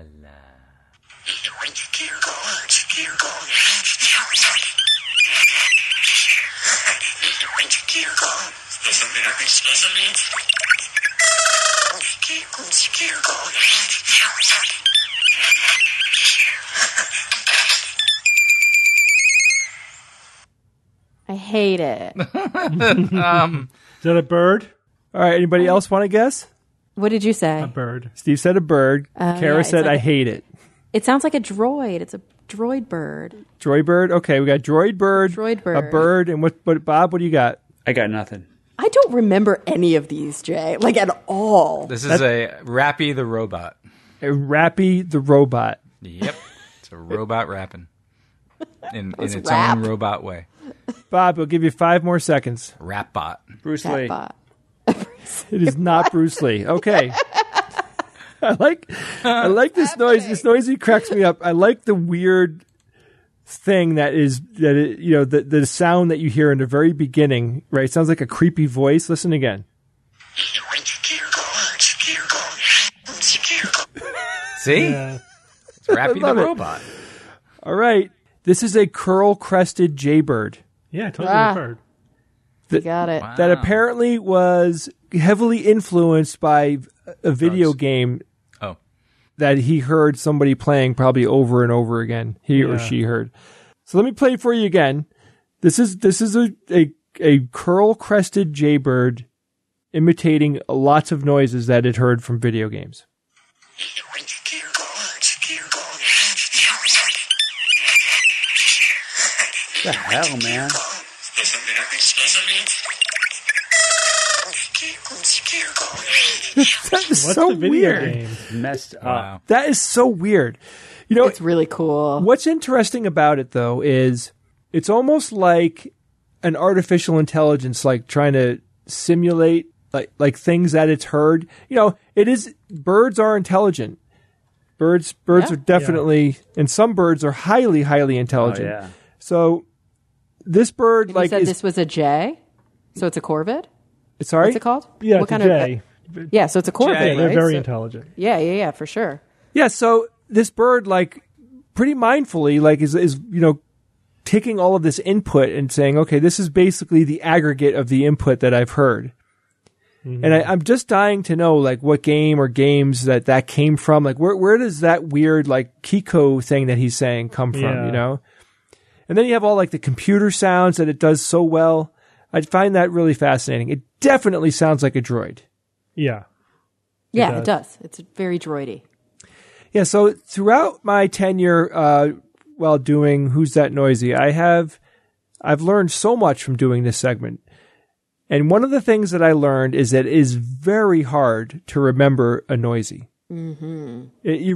I hate it. Is that a bird? All right. Anybody else want to guess? What did you say? A bird. Steve said a bird. Kara yeah, it's said, like I hate it. It sounds like a droid. It's a droid bird. Droid bird. Okay. We got droid bird. Droid bird. A bird. And what, Bob, what do you got? I got nothing. I don't remember any of these, Jay, like at all. This is a Rappy the robot. A Rappy the robot. Yep. It's a robot rapping. In its rap. own robot way. Bob, we'll give you 5 more seconds. Rap bot. Bruce Lee. Chatbot. It is not Bruce Lee. Okay. I like this noise. This noise cracks me up. I like the weird thing the sound that you hear in the very beginning, right? It sounds like a creepy voice. Listen again. See? Yeah. It's Rappy love the it. robot. All right. This is a curl-crested jaybird Yeah, totally a bird. You got it. Wow. that apparently was heavily influenced by a video game. Oh. that he heard somebody playing probably over and over again. He or she heard. So let me play it for you again. This is a curl-crested jaybird imitating lots of noises that it heard from video games. What the hell, man? That is What's so the video weird. game? Messed up. Wow. That is so weird. You know, It's really cool. what's interesting about it though is it's almost like an artificial intelligence, like trying to simulate like things that it's heard. You know, it is, birds are intelligent. Birds are definitely, and some birds are highly, highly intelligent. Oh, yeah. So this bird, You like, said is, this was a Jay, so it's a corvid. sorry? What's it called? Yeah, what it's a kind jay. of? Yeah, so it's a corvid. Jay. Right? They're very So- intelligent. Yeah, for sure. Yeah, so this bird, like, pretty mindfully, like, is you know, taking all of this input and saying, okay, this is basically the aggregate of the input that I've heard. And I'm just dying to know, like, what game or games that came from. Like, where does that weird, like, Kiko thing that he's saying come from, Yeah. you know? And then you have all, like, the computer sounds that it does so well. I find that really fascinating. It definitely sounds like a droid. Yeah. Yeah, it does. It's very droidy. Yeah, so throughout my tenure while doing Who's That Noisy, I've learned so much from doing this segment. And one of the things that I learned is that it is very hard to remember a noisy. Mm-hmm.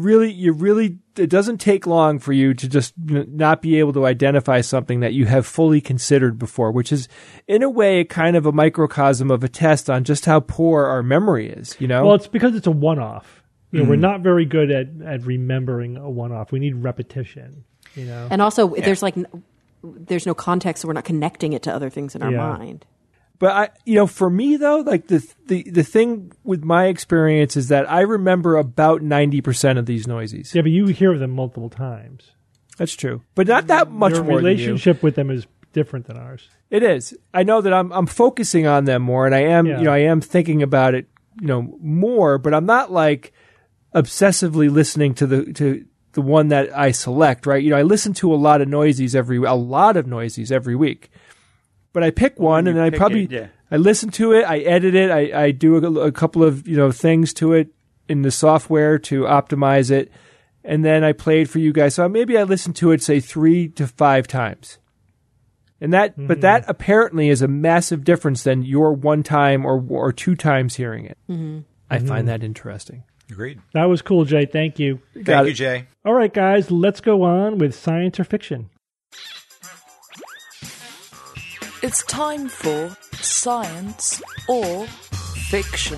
It doesn't take long for you to just not be able to identify something that you have fully considered before, which is in a way kind of a microcosm of a test on just how poor our memory is, you know? Well, it's because it's a one-off. You know, we're not very good at remembering a one-off. We need repetition, you know. And also, there's no context, so we're not connecting it to other things in our Yeah. mind. But for me though, like the thing with my experience is that I remember about 90% of these noises. Yeah, but you hear them multiple times. That's true, but not that much Your more. relationship with them is different than ours. It is. I know that I'm focusing on them more, and I am I am thinking about it more. But I'm not like obsessively listening to the one that I select. Right? I listen to a lot of noisies every week. But I pick one, and then I listen to it, I edit it, I do a couple of things to it in the software to optimize it, and then I play it for you guys. So maybe I listen to it, say 3 to 5 times, and but that apparently is a massive difference than your 1 time or 2 times hearing it. Mm-hmm. I find that interesting. Agreed. That was cool, Jay. Thank you. Thank you, Jay. All right, guys, let's go on with science or fiction. It's time for Science or Fiction.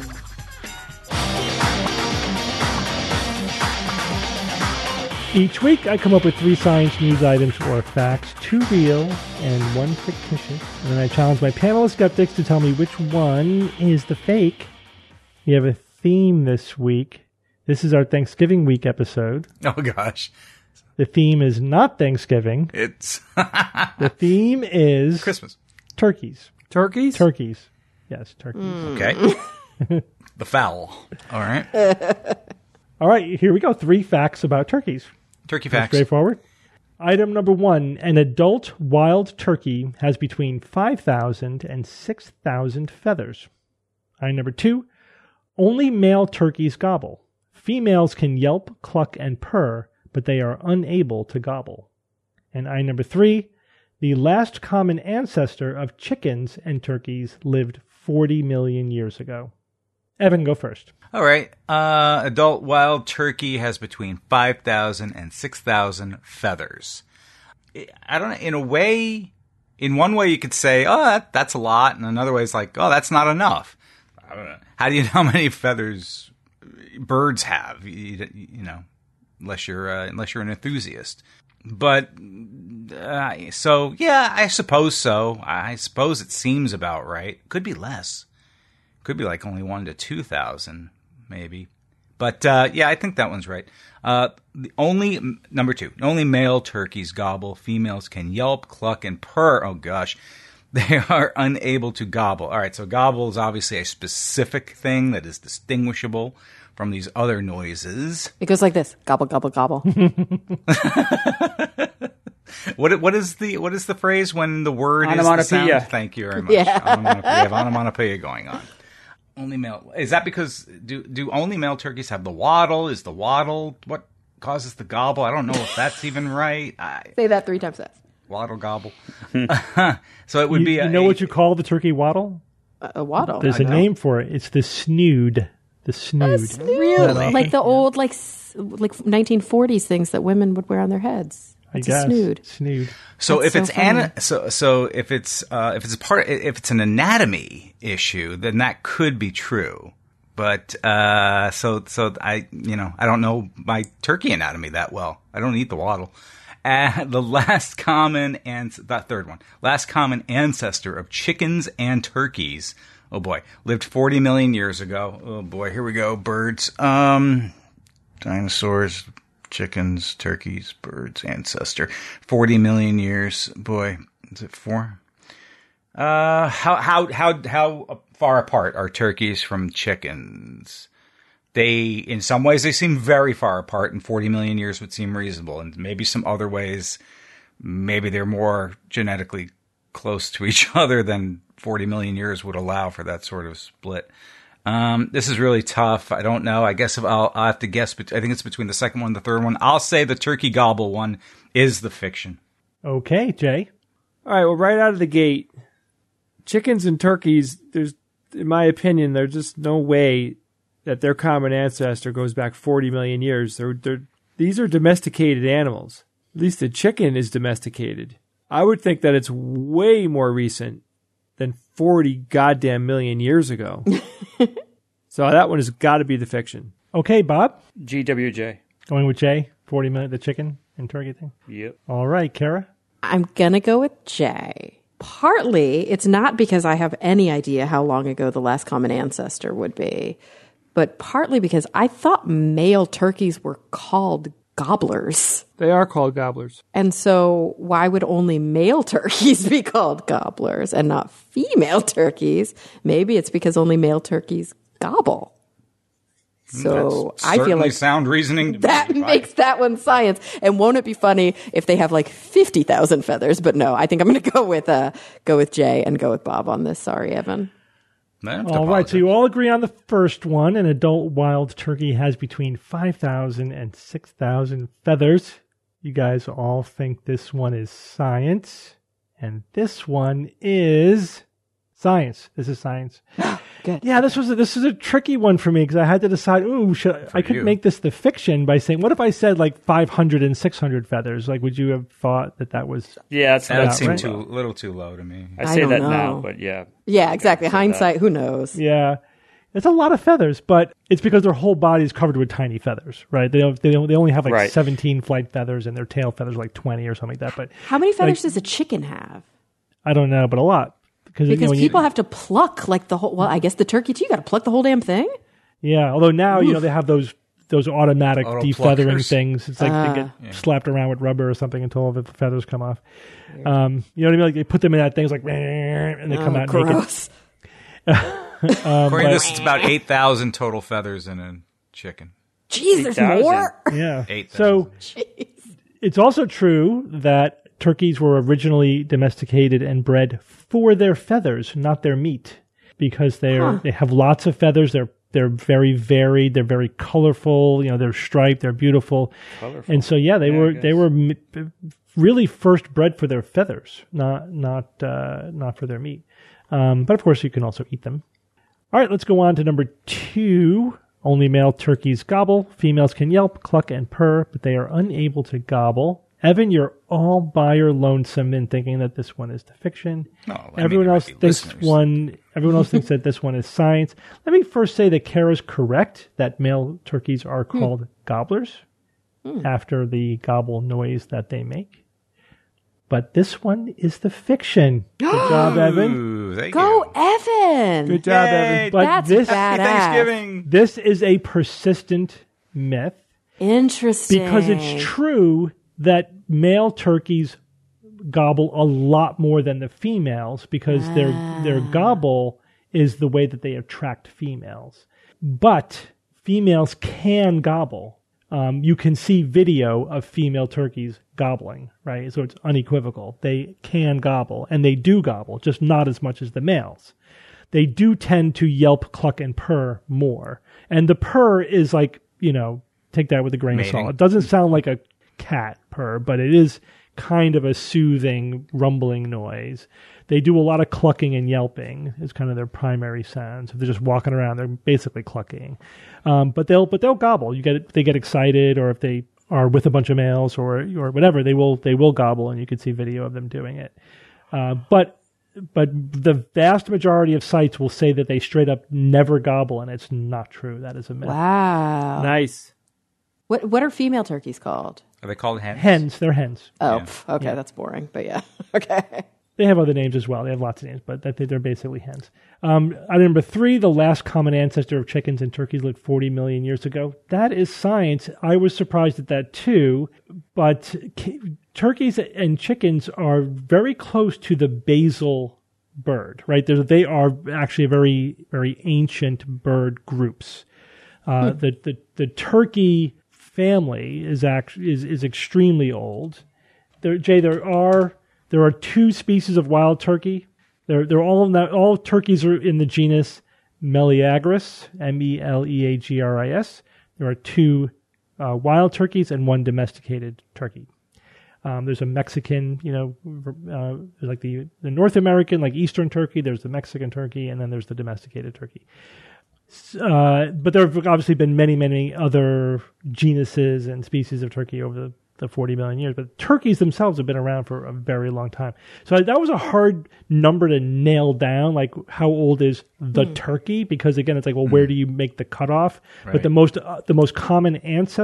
Each week, I come up with 3 science news items or facts, 2 real and 1 fictitious. And then I challenge my panel of skeptics to tell me which one is the fake. We have a theme this week. This is our Thanksgiving week episode. Oh, gosh. The theme is not Thanksgiving. It's The theme is Christmas. turkeys. Turkeys? Turkeys. Yes, turkeys. Okay. The fowl. All right. All right, here we go. 3 facts about turkeys. Turkey facts. Straightforward. Item number 1. An adult wild turkey has between 5,000 and 6,000 feathers. Item number 2. Only male turkeys gobble. Females can yelp, cluck, and purr, but they are unable to gobble. And item number 3. The last common ancestor of chickens and turkeys lived 40 million years ago. Evan, go first. All right. Adult wild turkey has between 5,000 and 6,000 feathers. I don't know. In one way you could say, oh, that's a lot. And another way it's like, oh, that's not enough. I don't know. How do you know how many feathers birds have? Unless you're an enthusiast. But so yeah, I suppose so. I suppose it seems about right. Could be less. Could be like only 1,000 to 2,000, maybe. But yeah, I think that one's right. Number 2, only male turkeys gobble. Females can yelp, cluck, and purr. Oh gosh, They are unable to gobble. All right, so gobble is obviously a specific thing that is distinguishable from these other noises. It goes like this: gobble, gobble, gobble. What is the phrase when the word is the Onomatopoeia. sound? Thank you very much. Yeah. We have onomatopoeia going on. Only male. Is that because do only male turkeys have the waddle? Is the waddle what causes the gobble? I don't know if that's even right. Say that 3 times fast. Waddle gobble. So it would be. You know what you call the turkey waddle? A waddle. There's a name for it. It's the snood. The snood. Really? Like the old, like 1940s things that women would wear on their heads. It's a snood. Snood. So That's if funny. it's an anatomy issue, then that could be true. But so I don't know my turkey anatomy that well. I don't eat the waddle. The last common ancestor of chickens and turkeys. Oh boy, lived 40 million years ago. Oh boy, here we go. Birds, dinosaurs, chickens, turkeys, birds, ancestor. 40 million years. Boy, is it 4? How far apart are turkeys from chickens? In some ways, they seem very far apart, and 40 million years would seem reasonable. And maybe some other ways, maybe they're more genetically close to each other than 40 million years would allow for that sort of split. This is really tough. I don't know. I guess I'll have to guess. But I think it's between the second one and the third one. I'll say the turkey gobble one is the fiction. Okay, Jay. All right. Well, right out of the gate, chickens and turkeys, in my opinion, there's just no way that their common ancestor goes back 40 million years. These are domesticated animals. At least the chicken is domesticated. I would think that it's way more recent than 40 goddamn million years ago. So that one has got to be the fiction. Okay, Bob. GWJ. Going with Jay. 40 minute, the chicken and turkey thing. Yep. All right, Kara. I'm going to go with Jay. Partly, it's not because I have any idea how long ago the last common ancestor would be, but partly because I thought male turkeys were called gobblers. They are called gobblers. And so why would only male turkeys be called gobblers and not female turkeys? Maybe it's because only male turkeys gobble. So That's I feel like sound reasoning. that makes that one science. And won't it be funny if they have like 50,000 feathers? But no, I think I'm going to go with Jay and go with Bob on this. Sorry, Evan. All right, so you all agree on the first one. An adult wild turkey has between 5,000 and 6,000 feathers. You guys all think this one is science, and this one is science. This is science. Good. Yeah, this is a tricky one for me because I had to decide. I could make this the fiction by saying, what if I said like 500 and 600 feathers? Like, would you have thought that was? Yeah, that seemed right? a little too low to me. I say don't that know. now, but yeah. Yeah, exactly. Hindsight, who knows? Yeah, it's a lot of feathers, but it's because their whole body is covered with tiny feathers, right? They only have like 17 flight feathers, and their tail feathers are like 20 or something like that. But how many feathers does a chicken have? I don't know, but a lot. Because people have to pluck like the whole. Well, I guess the turkey too. You got to pluck the whole damn thing. Yeah, although now they have those automatic defeathering pluckers. things. It's like they get slapped around with rubber or something until all the feathers come off. You know what I mean? Like they put them in that thing, it's like, and they come out gross. naked. According to this, it's about 8,000 total feathers in a chicken. Jeez, there's 8,000. more. Yeah. 8,000. So it's also true that turkeys were originally domesticated and bred for their feathers, not their meat, because they have lots of feathers. They're very varied. They're very colorful. They're striped. They're beautiful. Colorful. And so they were really first bred for their feathers, not for their meat. But of course, you can also eat them. All right, let's go on to number 2. Only male turkeys gobble. Females can yelp, cluck, and purr, but they are unable to gobble. Evan, you're all by your lonesome in thinking that this one is the fiction. Everyone else thinks that this one is science. Let me first say that Kara's correct that male turkeys are called gobblers after the gobble noise that they make. But this one is the fiction. Good job, Evan. Ooh, thank Go, you. Evan. Good job, Yay, Evan. But That's this, badass. Thanksgiving. this is a persistent myth Interesting. because it's true that male turkeys gobble a lot more than the females because their gobble is the way that they attract females. But females can gobble. You can see video of female turkeys gobbling, right? So it's unequivocal. They can gobble, and they do gobble, just not as much as the males. They do tend to yelp, cluck, and purr more. And the purr is like, take that with a grain of salt. It doesn't sound like a cat purr, but it is kind of a soothing, rumbling noise. They do a lot of clucking and yelping is kind of their primary sounds. If they're just walking around, they're basically clucking. But they'll gobble. They get excited, or if they are with a bunch of males or whatever, they will gobble, and you can see video of them doing it. But the vast majority of sites will say that they straight up never gobble, and it's not true. That is a myth. Wow. Nice. What are female turkeys called? Are they called hens? Hens. They're hens. Oh, okay. That's boring. But yeah. Okay. They have other names as well. They have lots of names, but they're basically hens. Item number 3, the last common ancestor of chickens and turkeys lived 40 million years ago. That is science. I was surprised at that too, but turkeys and chickens are very close to the basal bird, right? They are actually very, very ancient bird groups. The turkey family is extremely old. There are 2 species of wild turkey. They're all turkeys are in the genus Meleagris, Meleagris. There are 2 wild turkeys and 1 domesticated turkey. There's a Mexican, like the North American, like Eastern turkey. There's the Mexican turkey, and then there's the domesticated turkey. But there have obviously been many, many other genuses and species of turkey over the 40 million years. But turkeys themselves have been around for a very long time. So that was a hard number to nail down, like how old is the turkey? Because again, it's like, well, where do you make the cutoff? Right. But the most common answer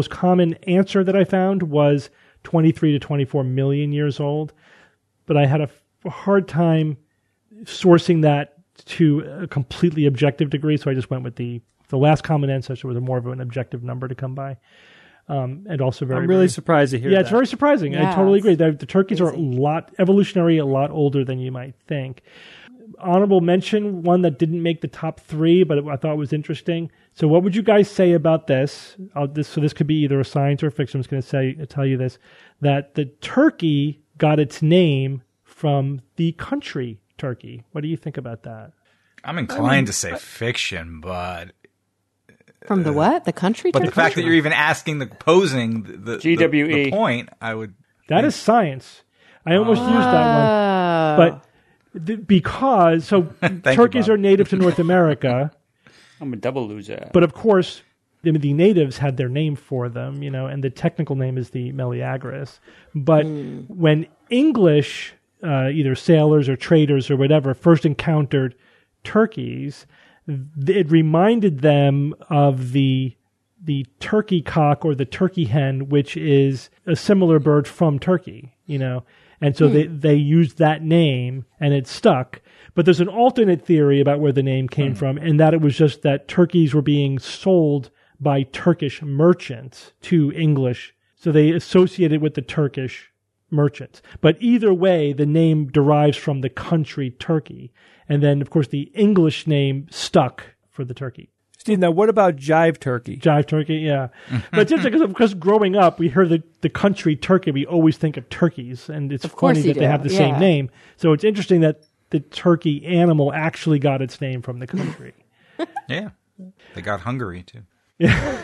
that I found was 23 to 24 million years old. But I had a hard time sourcing that to a completely objective degree, so I just went with the last common ancestor was more of an objective number to come by, and also very. I'm really surprised to hear. Yeah, that. It's very surprising. Yeah, I totally agree. The turkeys are a lot older than you might think. Honorable mention, one that didn't make the top 3, but I thought was interesting. So, what would you guys say about this? This could be either a science or a fiction. I'm just going to tell you this: that the turkey got its name from the country turkey. What do you think about that? I'm inclined to say fiction, but from the what? The country turkey? But the fact that you're even posing the GWE the point, I would. That is science. I almost used that one, but because turkeys are native to North America. I'm a double loser. But of course, the natives had their name for them, and the technical name is the Meleagris. But when English either sailors or traders or whatever first encountered turkeys, it reminded them of the turkey cock or the turkey hen, which is a similar bird from Turkey, and so they used that name and it stuck. But there's an alternate theory about where the name came from, and that it was just that turkeys were being sold by Turkish merchants to English, so they associated with the Turkish merchants. But either way, the name derives from the country Turkey. And then, of course, the English name stuck for the turkey. Steve, now what about jive turkey? Jive turkey, yeah. But it's interesting because growing up, we heard the country Turkey, we always think of turkeys. And it's funny that they have the same name. So it's interesting that the turkey animal actually got its name from the country. Yeah. They got Hungary, too. Yeah.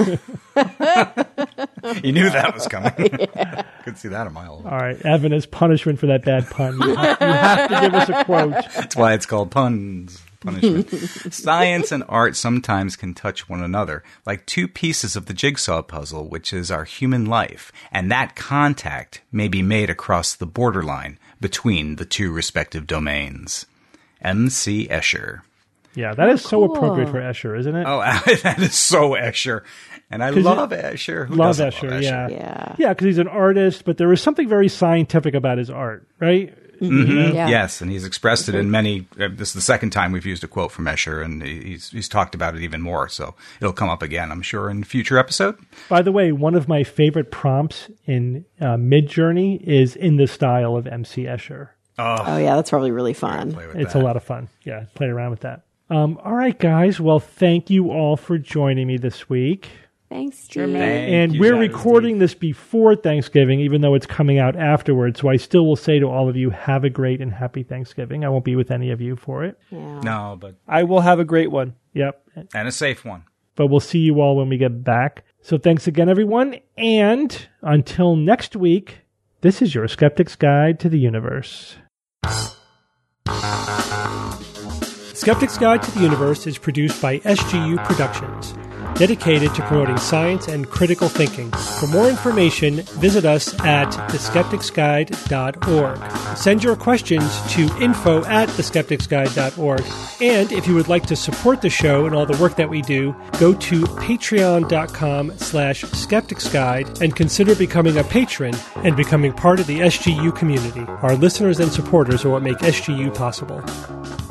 You knew that was coming. Yeah. Could see that a mile away. All right, Evan, as punishment for that bad pun, you have to give us a quote. That's why it's called punishment. Science and art sometimes can touch one another, like 2 pieces of the jigsaw puzzle, which is our human life, and that contact may be made across the borderline between the 2 respective domains. M.C. Escher. Yeah, that is so appropriate for Escher, isn't it? Oh, that is so Escher. And I love Escher. Who doesn't love Escher? Yeah, because he's an artist, but there is something very scientific about his art, right? Mm-hmm. Yeah. Yes, and he's expressed it in many. This is the second time we've used a quote from Escher, and he's talked about it even more. So it'll come up again, I'm sure, in a future episode. By the way, one of my favorite prompts in Midjourney is in the style of MC Escher. Oh yeah, that's probably really fun. It's a lot of fun. Yeah, play around with that. All right, guys. Well, thank you all for joining me this week. Thanks, Steve. And we're recording this before Thanksgiving, even though it's coming out afterwards. So I still will say to all of you, have a great and happy Thanksgiving. I won't be with any of you for it. Yeah. No, but I will have a great one. Yep. And a safe one. But we'll see you all when we get back. So thanks again, everyone. And until next week, this is your Skeptic's Guide to the Universe. Skeptic's Guide to the Universe is produced by SGU Productions, dedicated to promoting science and critical thinking. For more information, visit us at theskepticsguide.org. Send your questions to info@theskepticsguide.org. And if you would like to support the show and all the work that we do, go to patreon.com/skepticsguide and consider becoming a patron and becoming part of the SGU community. Our listeners and supporters are what make SGU possible.